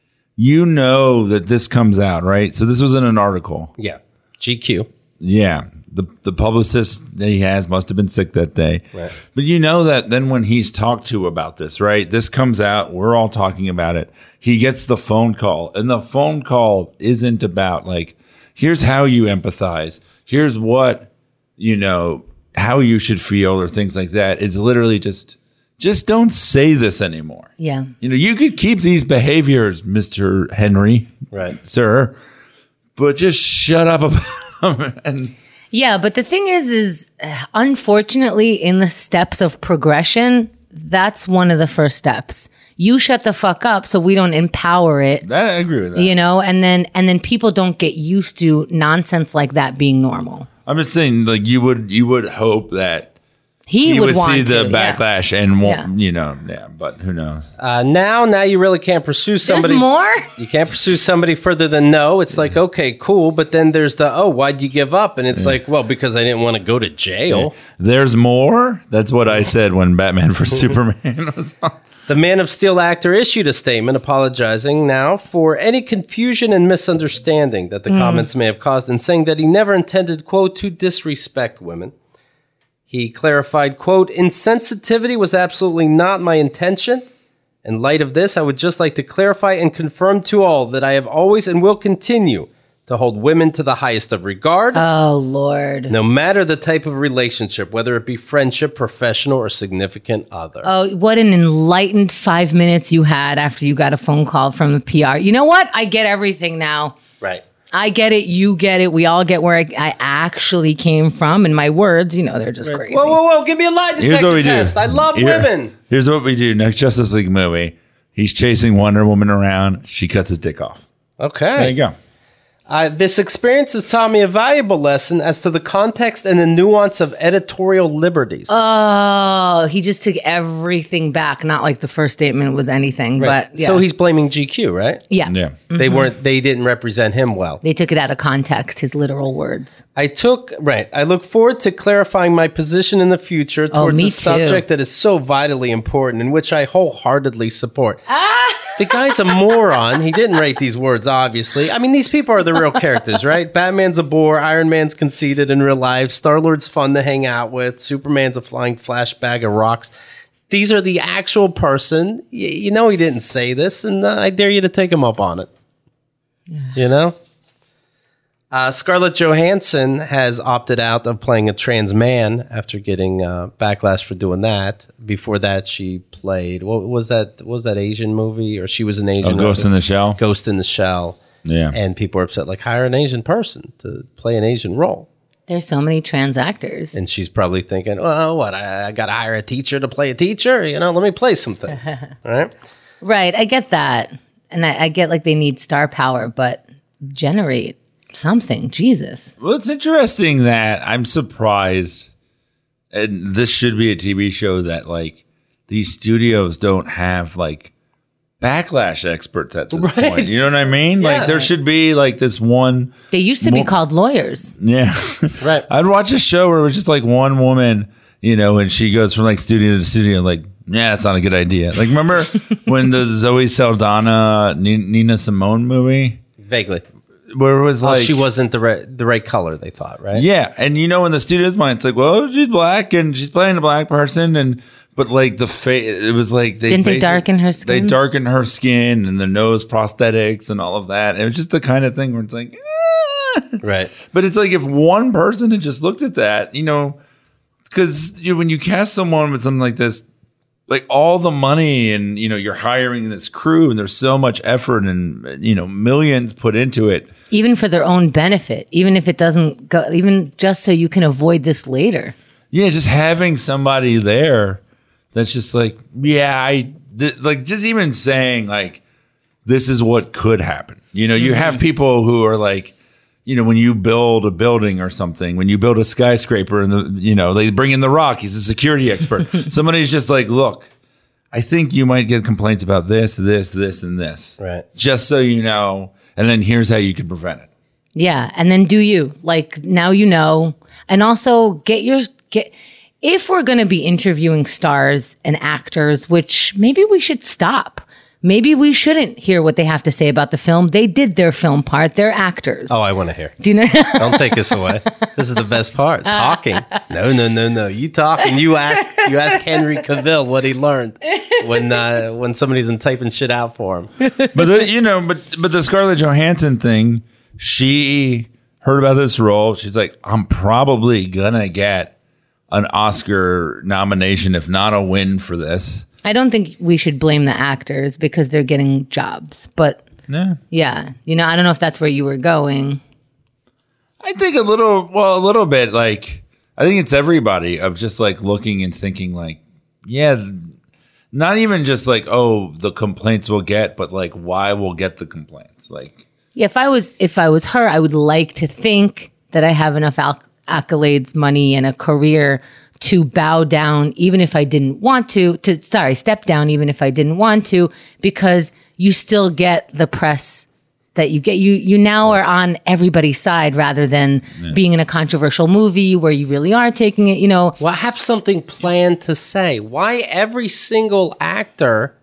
you know that this comes out, right? So this was in an article. Yeah. G Q. Yeah. The the publicist that he has must have been sick that day. Right. But you know that then when he's talked to about this, right? This comes out. We're all talking about it. He gets the phone call. And the phone call isn't about like, here's how you empathize. Here's what, you know, how you should feel or things like that. It's literally just, just don't say this anymore. Yeah. You know, you could keep these behaviors, Mister Henry, right, sir, but just shut up about them. And yeah, but the thing is, is unfortunately in the steps of progression, that's one of the first steps. You shut the fuck up so we don't empower it. That, I agree with that. You know, and then and then people don't get used to nonsense like that being normal. I'm just saying, like you would you would hope that he, he would, would want see the to, backlash yeah. and won't, Yeah. you know, yeah. But who knows? Uh, now, now you really can't pursue somebody. There's more? You can't pursue somebody further than no. It's like, okay, cool. But then there's the, oh, why'd you give up? And it's like, well, because I didn't want to go to jail. There's more. That's what I said when Batman versus Superman was on. The Man of Steel actor issued a statement apologizing now for any confusion and misunderstanding that the mm. comments may have caused and saying that he never intended, quote, to disrespect women. He clarified, quote, insensitivity was absolutely not my intention. In light of this, I would just like to clarify and confirm to all that I have always and will continue to hold women to the highest of regard. Oh, Lord. No matter the type of relationship, whether it be friendship, professional, or significant other. Oh, what an enlightened five minutes you had after you got a phone call from the P R. You know what? I get everything now. Right. I get it. You get it. We all get where I, I actually came from. And my words, you know, they're just right. crazy. Whoa, whoa, whoa. Give me a lie detector Here's what we test. do. I love Here, women. Here's what we do. Next Justice League movie, he's chasing Wonder Woman around. She cuts his dick off. Okay. There you go. Uh, this experience has taught me a valuable lesson as to the context and the nuance of editorial liberties. Oh, he just took everything back. Not like the first statement was anything, right. but yeah. So he's blaming G Q, right? Yeah. Yeah. Mm-hmm. They weren't. They didn't represent him well. They took it out of context, his literal words. I took right. I look forward to clarifying my position in the future towards oh, me a subject too. that is so vitally important, in which I wholeheartedly support. Ah! The guy's a moron. He didn't write these words, obviously. I mean, these people are the real characters, right? Batman's a bore. Iron Man's conceited in real life. Star-Lord's fun to hang out with. Superman's a flying flash bag of rocks. These are the actual person. Y- you know he didn't say this, and uh, I dare you to take him up on it. You know? Uh, Scarlett Johansson has opted out of playing a trans man after getting uh, backlash for doing that. Before that, she played what was that? What was that Asian movie? Or she was an Asian Oh, Ghost in the Shell. Ghost in the Shell. Yeah, and people are upset. Like, hire an Asian person to play an Asian role. There's so many trans actors, and she's probably thinking, "Well, what? I, I got to hire a teacher to play a teacher? You know, let me play some things." Right? Right. I get that, and I, I get like they need star power, but generate something. Jesus. Well, it's interesting that I'm surprised, and this should be a T V show, that like these studios don't have like backlash experts at this Right. point. You know what I mean? Yeah. Like there should be like this one. They used to be Mo- called lawyers. Yeah. Right. I'd watch a show where it was just like one woman, you know, and she goes from like studio to studio, like, yeah, it's not a good idea. Like, remember when the Zoe Saldana, Ni- Nina Simone movie? Vaguely. Where it was Oh, like. she wasn't the right, the right color, they thought, right? Yeah. And you know, in the studio's mind, it's like, well, she's black and she's playing a black person. And, but like the face, it was like, they Didn't they basi- darken her They skin? darkened her skin and the nose prosthetics and all of that. And it was just the kind of thing where it's like, eh. Right. But it's like if one person had just looked at that, you know, because you know, when you cast someone with something like this, like all the money and, you know, you're hiring this crew and there's so much effort and, you know, millions put into it. Even for their own benefit, even if it doesn't go, even just so you can avoid this later. Yeah, just having somebody there that's just like, yeah, I, th- like just even saying like, this is what could happen. You know, you have people who are like, you know, when you build a building or something, when you build a skyscraper and the, you know, they bring in the Rock, he's a security expert. Somebody's just like, look, I think you might get complaints about this, this, this, and this. Right. Just so you know. And then here's how you can prevent it. Yeah, and then do you like now you know, and also get your get. If we're going to be interviewing stars and actors, which maybe we should stop. Maybe we shouldn't hear what they have to say about the film. They did their film part. They're actors. Oh, I want to hear. Do you know? Don't take us away. This is the best part. Talking. No, no, no, no. You talk and you ask. You ask Henry Cavill what he learned when uh, when somebody's typing shit out for him. But the, you know, but but the Scarlett Johansson thing, she heard about this role. She's like, I'm probably gonna get an Oscar nomination, if not a win, for this. I don't think we should blame the actors because they're getting jobs. But Yeah. yeah, you know, I don't know if that's where you were going. I think a little, well, a little bit. Like, I think it's everybody of just like looking and thinking, like, yeah, not even just like, oh, the complaints we'll get, but like, why we'll get the complaints. Like, Yeah, if I was if I was her, I would like to think that I have enough al- accolades, money, and a career to bow down, even if I didn't want to. To sorry, step down, even if I didn't want to, because you still get the press that you get. You you now are on everybody's side rather than being in a controversial movie where you really are taking it. You know, Well, have something planned to say. Why every single actor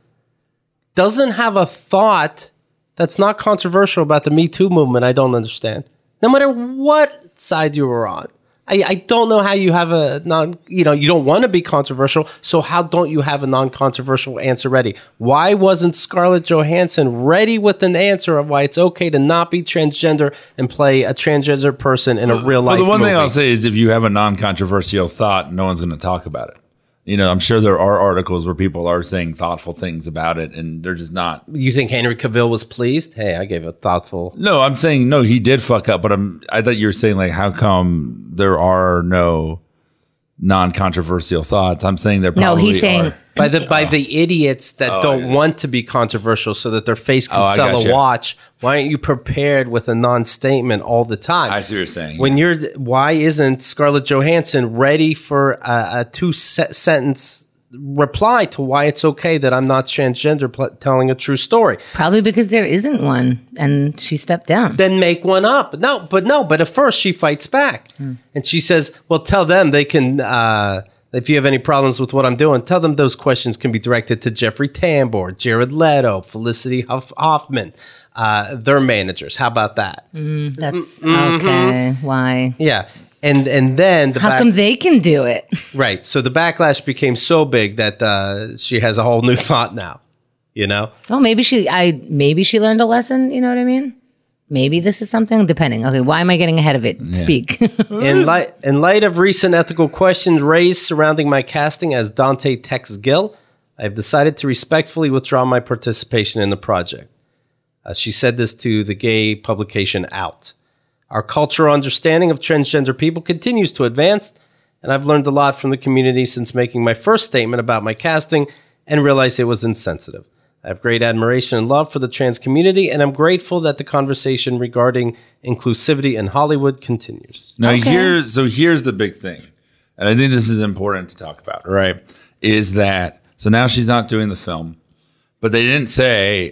doesn't have a thought that's not controversial about the Me Too movement? I don't understand. No matter what side you were on. I, I don't know how you have a non, you know, you don't want to be controversial. So how don't you have a non-controversial answer ready? Why wasn't Scarlett Johansson ready with an answer of why it's okay to not be transgender and play a transgender person in a real life well, the one movie? thing I'll say is if you have a non-controversial thought, no one's going to talk about it. You know, I'm sure there are articles where people are saying thoughtful things about it, and they're just not. You think Henry Cavill was pleased? Hey, I gave a thoughtful. No, I'm saying no. He did fuck up, but I'm. I thought you were saying like, how come there are no non-controversial thoughts? I'm saying there. no, Probably he's saying are. By the by the idiots that Oh, don't yeah. want to be controversial so that their face can Oh, I sell gotcha. a watch. Why aren't you prepared with a non-statement all the time? I see what you're saying. When you're, why isn't Scarlett Johansson ready for a, a two se- sentence reply to why it's okay that I'm not transgender pl- telling a true story? probably because there isn't one, and she stepped down. Then make one up. No, but no, but at first she fights back. And she says, well, tell them they can, uh, if you have any problems with what I'm doing, tell them those questions can be directed to Jeffrey Tambor, Jared Leto, Felicity Huff- Hoffman, uh, their managers. How about that? That's Mm-hmm. okay. Why? Yeah. And and then the How back- come they can do it? right. So the backlash became so big that uh, she has a whole new thought now. You know? Well, maybe she, I maybe she learned a lesson. You know what I mean? Maybe this is something. Depending. Okay, why am I getting ahead of it? Speak. In light, in light of recent ethical questions raised surrounding my casting as Dante Tex Gill, I have decided to respectfully withdraw my participation in the project. Uh, she said this to the gay publication Out. Our cultural understanding of transgender people continues to advance, and I've learned a lot from the community since making my first statement about my casting and realized it was insensitive. I have great admiration and love for the trans community, and I'm grateful that the conversation regarding inclusivity in Hollywood continues. Now Okay. here's so here's the big thing, and I think this is important to talk about. Right, is that so now she's not doing the film, but they didn't say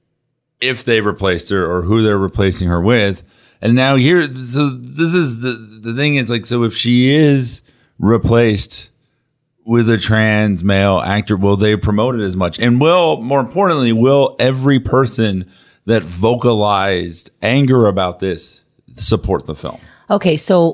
if they replaced her or who they're replacing her with. And now here, so this is the the thing is like, so if she is replaced with a trans male actor, will they promote it as much? And will, more importantly, will every person that vocalized anger about this support the film? Okay, so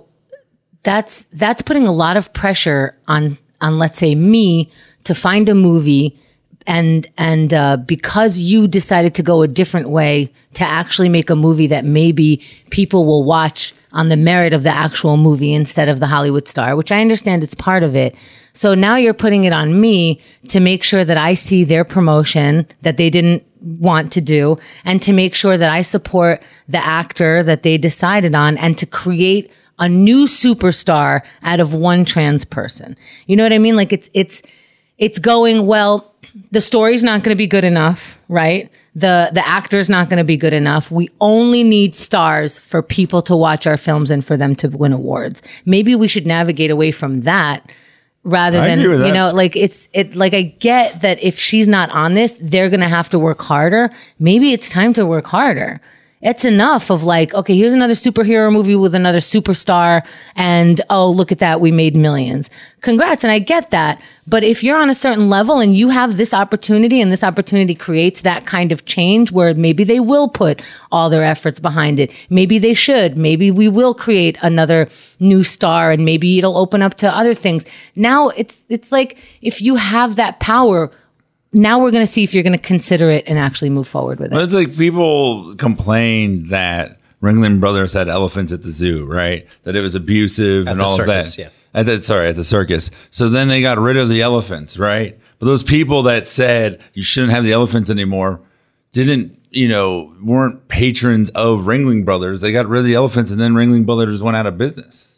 that's that's putting a lot of pressure on on let's say me to find a movie and and uh, because you decided to go a different way to actually make a movie that maybe people will watch on the merit of the actual movie instead of the Hollywood star, which I understand it's part of it. So now you're putting it on me to make sure that I see their promotion that they didn't want to do and to make sure that I support the actor that they decided on and to create a new superstar out of one trans person. You know what I mean? Like it's, it's, it's going, well, the story's not going to be good enough, right? The, the actor's not going to be good enough. We only need stars for people to watch our films and for them to win awards. Maybe we should navigate away from that rather I than, agree with you that. know, like it's, it, like I get that if she's not on this, they're going to have to work harder. Maybe it's time to work harder. It's enough of like, okay, here's another superhero movie with another superstar and oh, look at that. We made millions. Congrats. And I get that. But if you're on a certain level and you have this opportunity and this opportunity creates that kind of change where maybe they will put all their efforts behind it. Maybe they should. Maybe we will create another new star and maybe it'll open up to other things. Now it's, it's like if you have that power, now we're going to see if you're going to consider it and actually move forward with it. Well, it's like people complained that Ringling Brothers had elephants at the zoo, right? That it was abusive At and the all circus, of that. yeah. At the, sorry, at the circus. So then they got rid of the elephants, right? But those people that said you shouldn't have the elephants anymore didn't, you know, weren't patrons of Ringling Brothers. They got rid of the elephants and then Ringling Brothers went out of business.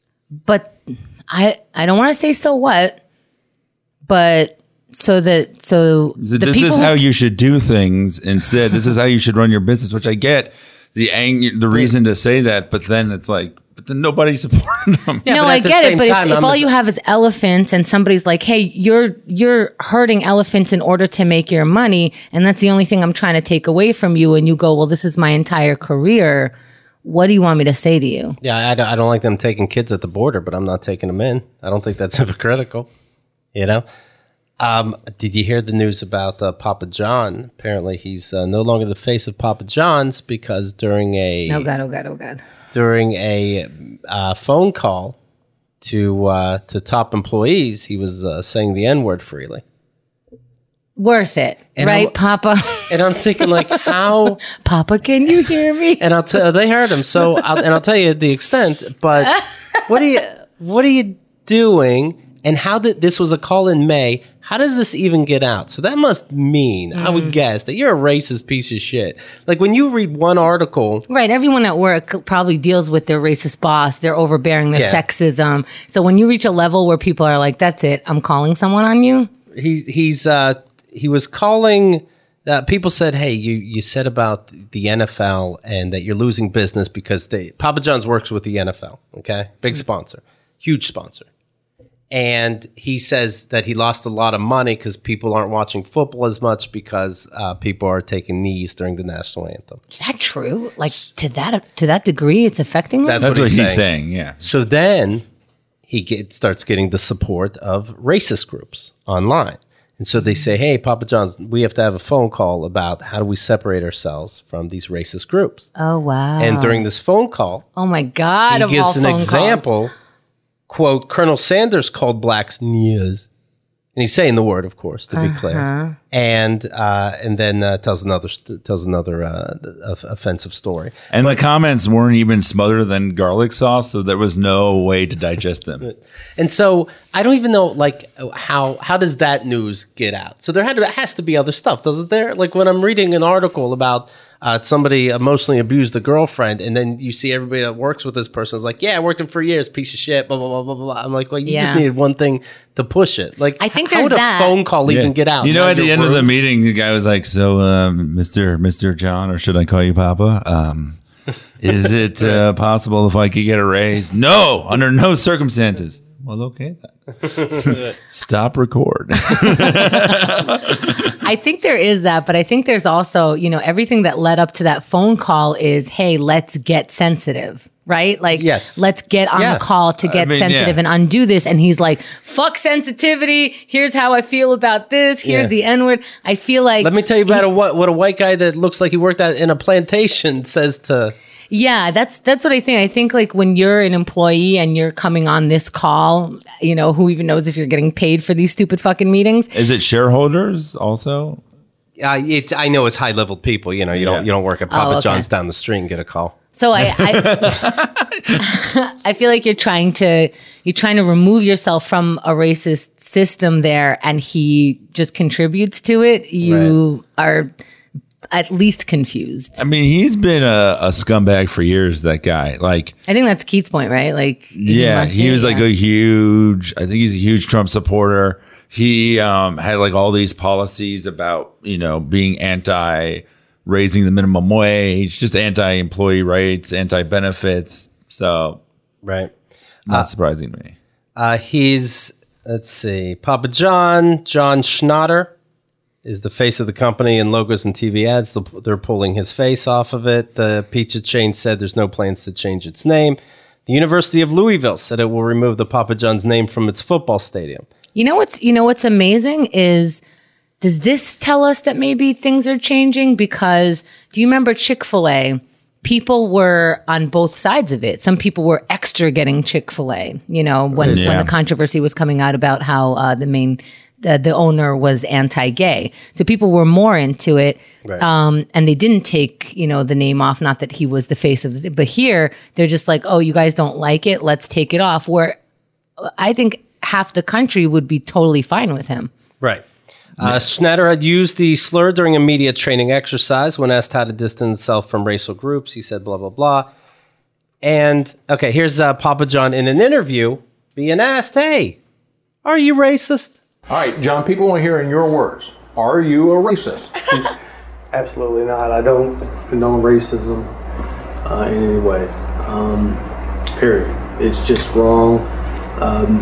But I I don't want to say so what, but so that so So the this people is who- how you should do things instead. This is how you should run your business, which I get the ang- the reason to say that, but then it's like, but then nobody supported them. Yeah, no, but I at the get same it. But time, if, if I'm all the- you have is elephants and somebody's like, hey, you're you're hurting elephants in order to make your money, and that's the only thing I'm trying to take away from you, and you go, well, this is my entire career. What do you want me to say to you? Yeah, I don't, I don't like them taking kids at the border, but I'm not taking them in. I don't think that's hypocritical. You know? Um, did you hear the news about uh, Papa John? Apparently, he's uh, no longer the face of Papa John's because during a Oh God! Oh God! Oh God! during a uh, phone call to uh, to top employees, he was uh, saying the N word freely. Worth it, And right, I'm- Papa? And I'm thinking, like, how? Papa, can you hear me? And I'll tell they heard him. So, I'll, and I'll tell you the extent. But what are you? What are you doing? And how did this was a call in May? How does this even get out? So that must mean, I would guess, that you're a racist piece of shit. Like when you read one article, Right. Everyone at work probably deals with their racist boss, their overbearing, their Yeah. sexism. So when you reach a level where people are like, that's it, I'm calling someone on you. he he's uh, he was calling. Uh, people said, "Hey, you you said about the N F L and that you're losing business because they Papa John's works with the N F L. Okay, big sponsor, huge sponsor." And he says that he lost a lot of money because people aren't watching football as much because uh, people are taking knees during the national anthem. Is that true? Like to that to that degree, it's affecting them? That's That's what what he's he's saying. saying. Yeah. So then he get, starts getting the support of racist groups online. And so they say, hey, Papa John's, we have to have a phone call about how do we separate ourselves from these racist groups. Oh wow! And during this phone call, oh my God! he of all gives an phone calls. example. Quote, Colonel Sanders called blacks niggers. And he's saying the word, of course, to be Uh-huh. clear. And uh, and then uh, tells another tells another uh, of- offensive story. And the comments weren't even smothered than garlic sauce, so there was no way to digest them. And so I don't even know, like, how how does that news get out? So there had to, has to be other stuff, doesn't there? Like when I'm reading an article about uh, somebody emotionally abused a girlfriend, and then you see everybody that works with this person is like, yeah, I worked him for years, piece of shit, blah, blah, blah, blah, blah. I'm like, well, you just Yeah. needed one thing to push it. Like, I think how there's would a that. phone call even get out? You know, Not at the your end of the room? meeting, the guy was like, "So, um, Mister Mister John, or should I call you Papa? Um, is it uh, possible if I could get a raise?" No, under no circumstances. Well, okay then. Stop record. I think there is that, but I think there's also, you know, everything that led up to that phone call is, hey, let's get sensitive, right? Like, yes. let's get on yeah. the call to get I mean, sensitive yeah. and undo this. And he's like, fuck sensitivity. Here's how I feel about this. Here's Yeah. the N word. I feel like. Let me tell you about a, what, what a white guy that looks like he worked out in a plantation says to. Yeah, that's that's what I think. I think like when you're an employee and you're coming on this call, you know, who even knows if you're getting paid for these stupid fucking meetings? Is it shareholders also? Uh, it, I know it's high level people. You know, you Yeah. don't you don't work at Papa Oh, okay. John's down the street and get a call. So I, I, I feel like you're trying to you're trying to remove yourself from a racist system there, and he just contributes to it. You are at least confused. I mean, he's been a, a scumbag for years, that guy. Like, I think that's Keith's point, right? Like, he yeah, must he be, was like yeah. a huge, I think he's a huge Trump supporter. He um, had like all these policies about, you know, being anti raising the minimum wage, just anti employee rights, anti benefits. So, Right. not surprising to me. Uh, he's, let's see, Papa John, John Schnatter is the face of the company in logos and T V ads. They're pulling his face off of it. The pizza chain said there's no plans to change its name. The University of Louisville said it will remove the Papa John's name from its football stadium. You know what's you know what's amazing is, does this tell us that maybe things are changing? Because do you remember Chick-fil-A? People were on both sides of it. Some people were extra getting Chick-fil-A, you know, when, Yeah. when the controversy was coming out about how uh, the main the, the owner was anti-gay. So people were more into it. Right. Um, and they didn't take, you know, the name off. Not that he was the face of the, but here they're just like, oh, you guys don't like it. Let's take it off. Where I think half the country would be totally fine with him. Right. Uh, Schnatter had used the slur during a media training exercise when asked how to distance himself from racial groups. He said, blah, blah, blah. And, okay, here's uh, Papa John in an interview being asked, hey, are you racist? All right, John, people want to hear in your words, are you a racist? Absolutely not. I don't condone racism uh, in any way. Um, period. It's just wrong. Um,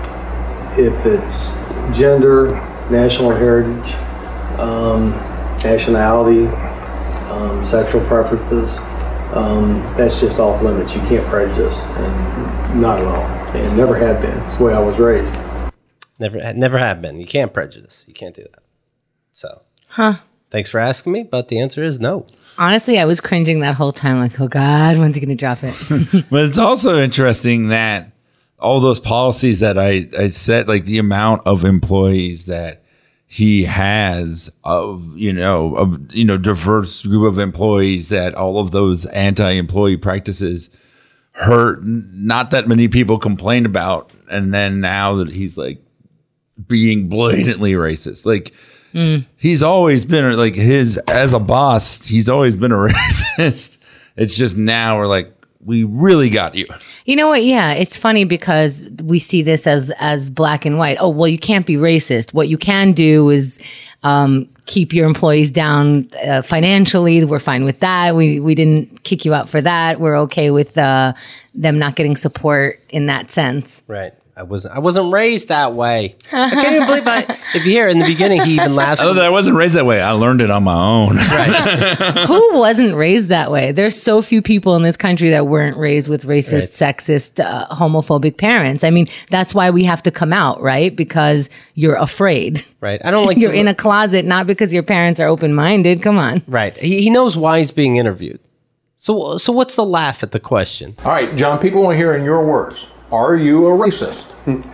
if it's gender, national heritage, um, nationality, um, sexual preferences, um, that's just off limits. You can't prejudice, and not at all. And never have been. It's the way I was raised. Never, never have been. You can't prejudice. You can't do that. So, Huh. thanks for asking me, but the answer is no. Honestly, I was cringing that whole time. Like, oh God, when's he going to drop it? But it's also interesting that all those policies that I, I said, like the amount of employees that he has of, you know, of, you know, diverse group of employees, that all of those anti-employee practices hurt. Not that many people complain about. And then now that he's like being blatantly racist, like mm. he's always been like his, as a boss, he's always been a racist. It's just now we're like, we really got you. You know what? Yeah, it's funny because we see this as as black and white. Oh, well, you can't be racist. What you can do is um, keep your employees down uh, financially. We're fine with that. We we didn't kick you out for that. We're okay with uh, them not getting support in that sense. Right. I wasn't. I wasn't raised that way. I can't even believe I. If you hear in the beginning, he even laughs. Oh, I wasn't raised that way. I learned it on my own. Right. Who wasn't raised that way? There's so few people in this country that weren't raised with racist, Right. sexist, uh, homophobic parents. I mean, that's why we have to come out, right? Because you're afraid. Right. I don't like. You're in a closet, not because your parents are open-minded. Come on. Right. He, he knows why he's being interviewed. So so what's the laugh at the question? All right, John, people want to hear in your words, are you a racist?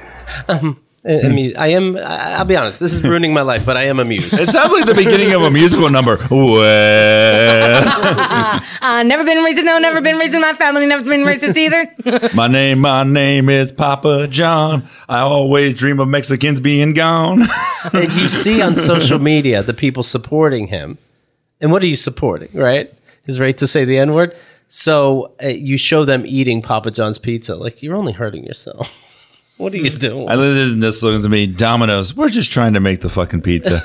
I, I mean, I am. I- I'll be honest. This is ruining my life, but I am amused. It sounds like the beginning of a musical number. Well, Uh, never been racist. No, never been racist in my family. Never been racist either. my name, my name is Papa John. I always dream of Mexicans being gone. And you see on social media the people supporting him, and what are you supporting? Right, his right to say the N word. So uh, you show them eating Papa John's pizza. Like, you're only hurting yourself. What are you doing? I live in this looking to me, Domino's. We're just trying to make the fucking pizza.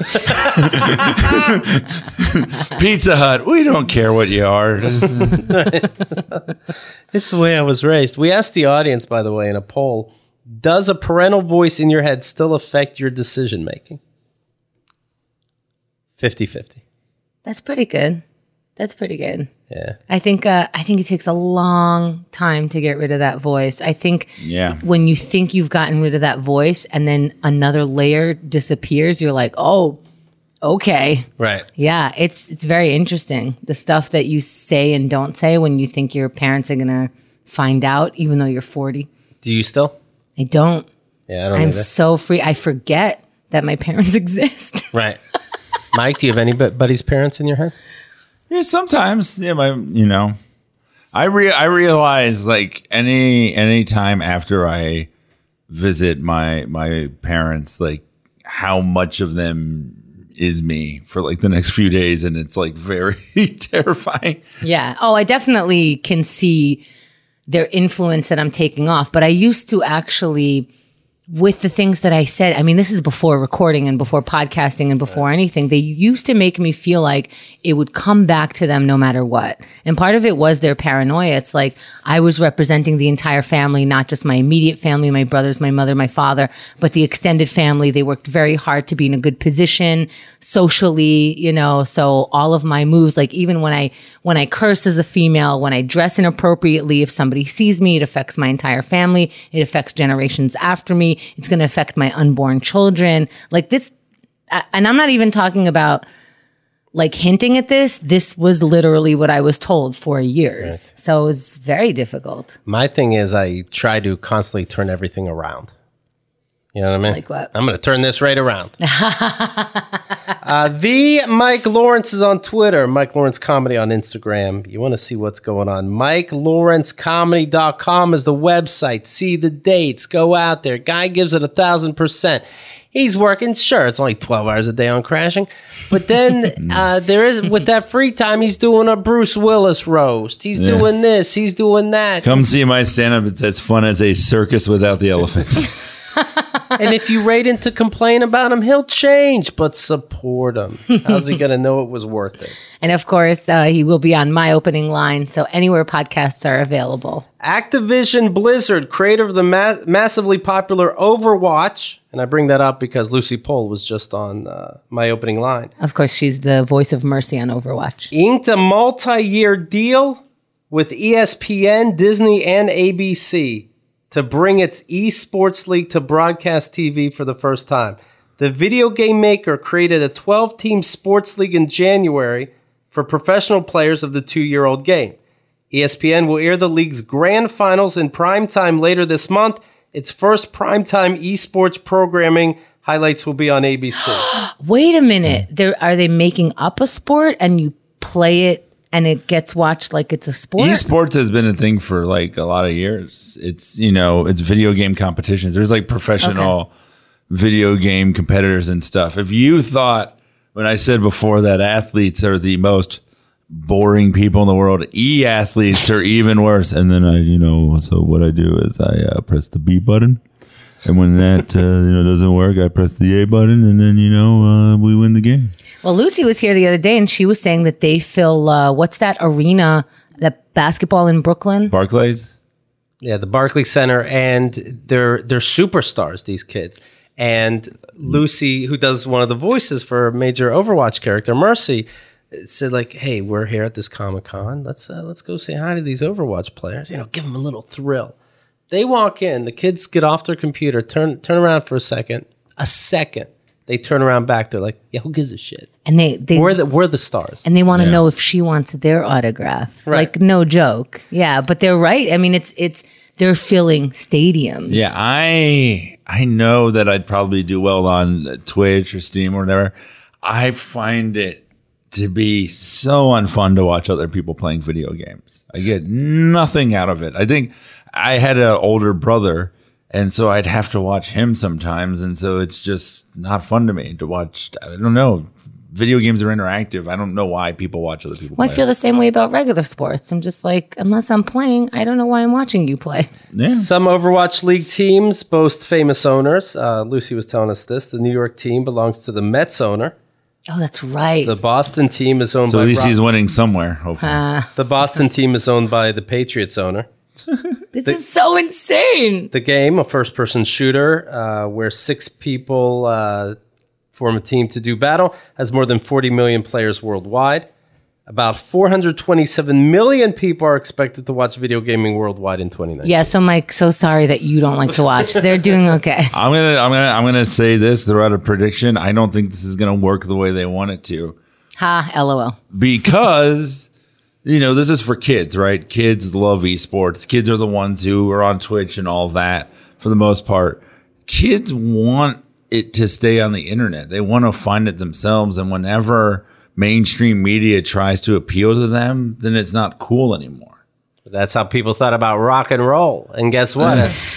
Pizza Hut. We don't care what you are. It's the way I was raised. We asked the audience, by the way, in a poll, Does a parental voice in your head still affect your decision making? fifty-fifty. That's pretty good. That's pretty good. Yeah. I think uh, I think it takes a long time to get rid of that voice. I think Yeah. when you think you've gotten rid of that voice and then another layer disappears, you're like, oh, okay. Right. Yeah, it's it's very interesting. The stuff that you say and don't say when you think your parents are going to find out, even though you're forty. Do you still? I don't. Yeah, I don't I'm either. so free. I forget that my parents exist. Right. Mike, do you have anybody's parents in your head? Yeah, sometimes. Yeah, my you know, I re- I realize like any any time after I visit my my parents, like how much of them is me for like the next few days, and it's like very terrifying. Yeah. Oh, I definitely can see their influence that I'm taking off. But I used to actually, with the things that I said, I mean, this is before recording and before podcasting and before anything, they used to make me feel like it would come back to them no matter what. And part of it was their paranoia. It's like I was representing the entire family, not just my immediate family, my brothers, my mother, my father, but the extended family. They worked very hard to be in a good position socially, you know, so all of my moves, like even when I, when I curse as a female, when I dress inappropriately, if somebody sees me, it affects my entire family. It affects generations after me. It's going to affect my unborn children. Like this, and I'm not even talking about like hinting at this. This was literally what I was told for years. Right. So it was very difficult. My thing is I try to constantly turn everything around. You know what I mean? Like what? I'm going to turn this right around. uh, the Mike Lawrence is on Twitter. Mike Lawrence Comedy on Instagram. You want to see what's going on. Mike Lawrence Comedy dot com is the website. See the dates. Go out there. Guy gives it a thousand percent. He's working. Sure, it's only twelve hours a day on Crashing. But then uh, there is, with that free time, he's doing a Bruce Willis roast. He's Yeah. doing this. He's doing that. Come see my stand-up. It's as fun as a circus without the elephants. And if you rate him to complain about him, he'll change, but support him. How's he going to know it was worth it? And of course, uh, he will be on My Opening Line. So anywhere podcasts are available. Activision Blizzard, creator of the ma- massively popular Overwatch. And I bring that up because Lucy Pohl was just on uh, My Opening Line. Of course, she's the voice of Mercy on Overwatch. Inked a multi-year deal with E S P N, Disney, and A B C to bring its esports league to broadcast T V for the first time. The video game maker created a twelve-team sports league in January for professional players of the two-year-old game. E S P N will air the league's grand finals in primetime later this month. Its first primetime esports programming highlights will be on A B C. Wait a minute. There, are they making up a sport and you play it and it gets watched like it's a sport? Esports has been a thing for like a lot of years. It's, you know, it's video game competitions. There's like professional Okay. video game competitors and stuff. If you thought, when I said before that athletes are the most boring people in the world, e-athletes are even worse. And then I, you know, so what I do is I uh, press the B button. And when that, uh, you know, doesn't work, I press the A button and then, you know, uh, we win the game. Well, Lucy was here the other day and she was saying that they fill, uh, what's that arena, that basketball in Brooklyn? Barclays? Yeah, the Barclays Center, and they're they're superstars, these kids. And Lucy, who does one of the voices for a major Overwatch character, Mercy, said like, "Hey, we're here at this Comic-Con. Let's uh, let's go say hi to these Overwatch players. You know, give them a little thrill." They walk in, the kids get off their computer, turn turn around for a second, a second. They turn around back. They're like, "Yeah, who gives a shit? And they, they We're the we're the stars." and they want to Yeah. know if she wants their autograph. Right. Like, no joke. Yeah, but they're right. I mean, it's it's they're filling stadiums. Yeah, I I know that I'd probably do well on Twitch or Steam or whatever. I find it to be so unfun to watch other people playing video games. I get nothing out of it. I think I had an older brother, and so I'd have to watch him sometimes, and so it's just not fun to me to watch. I don't know. Video games are interactive. I don't know why people watch other people Well, play. I feel the same way about regular sports. I'm just like, unless I'm playing, I don't know why I'm watching you play. Yeah. Some Overwatch League teams boast famous owners. Uh, Lucy was telling us this. The New York team belongs to the Mets owner. Oh, that's right. The Boston team is owned So by at least Brock- he's winning somewhere, hopefully. Uh, the Boston team is owned by the Patriots owner. This is so insane. The game, a first-person shooter uh, where six people uh, form a team to do battle, has more than forty million players worldwide. About four hundred twenty-seven million people are expected to watch video gaming worldwide in twenty nineteen. Yeah, so Mike, so sorry that you don't like to watch. They're doing okay. I'm gonna, I'm gonna, I'm gonna say this. Throw out a prediction. I don't think this is gonna work the way they want it to, Ha, lol. because you know this is for kids, right? Kids love esports. Kids are the ones who are on Twitch and all that for the most part. Kids want it to stay on the internet. They want to find it themselves, and whenever mainstream media tries to appeal to them, then it's not cool anymore. That's how people thought about rock and roll. And guess what?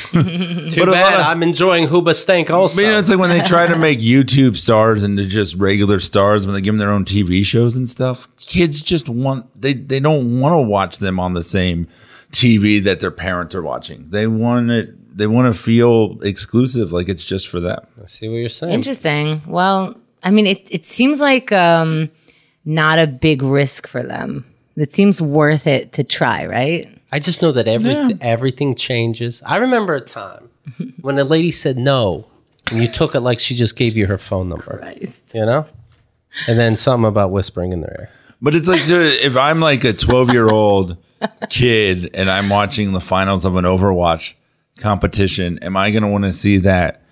Too But a bad. lot of- I'm enjoying Hoobastank also. But, you know, it's like when they try to make YouTube stars into just regular stars when they give them their own T V shows and stuff. Kids just want, they, they don't want to watch them on the same T V that their parents are watching. They want it, they want to feel exclusive, like it's just for them. I see what you're saying. Interesting. Well, I mean, it, it seems like um, not a big risk for them. It seems worth it to try, right? I just know that every, everything changes. I remember a time when a lady said no, and you took it like she just gave you her phone number. Christ. You know? And then something about whispering in their ear. But it's like, so if I'm like a twelve year old kid and I'm watching the finals of an Overwatch competition, am I going to want to see that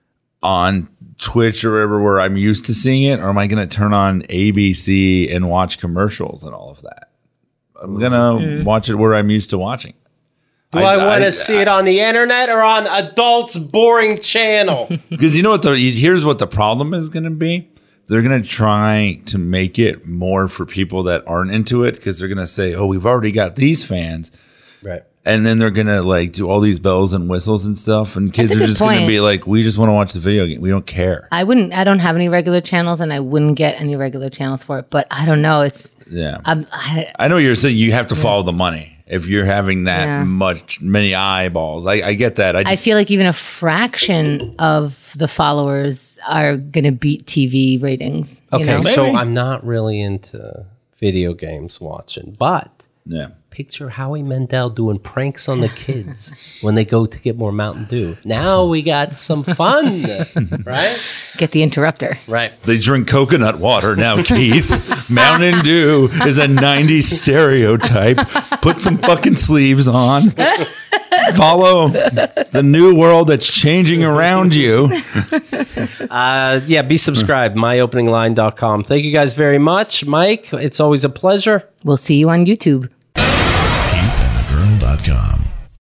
on Twitch or wherever where I'm used to seeing it? Or am I going to turn on A B C and watch commercials and all of that? I'm going to Mm. watch it where I'm used to watching. Do I, want to see it on the internet or on adults' boring channel? Because you know what? The, here's what the problem is going to be. They're going to try to make it more for people that aren't into it because they're going to say, oh, we've already got these fans. Right. And then they're going to like do all these bells and whistles and stuff. And kids That's a are good just going to point. be like, we just want to watch the video game. We don't care. I wouldn't, I don't have any regular channels and I wouldn't get any regular channels for it, but I don't know. It's, Yeah. I'm, I, I know you're saying you have to follow the money if you're having that Yeah. much, many eyeballs. I, I get that. I, just, I feel like even a fraction of the followers are going to beat T V ratings. You Okay, know? so Maybe. I'm not really into video games watching, but yeah. picture Howie Mandel doing pranks on the kids when they go to get more Mountain Dew. Now we got some fun, right? Get the interrupter. Right. They drink coconut water now, Keith. Mountain Dew is a nineties stereotype. Put some fucking sleeves on. Follow the new world that's changing around you. Uh, yeah, be subscribed, my opening line dot com. Thank you guys very much. Mike, it's always a pleasure. We'll see you on YouTube. keith and the girl dot com.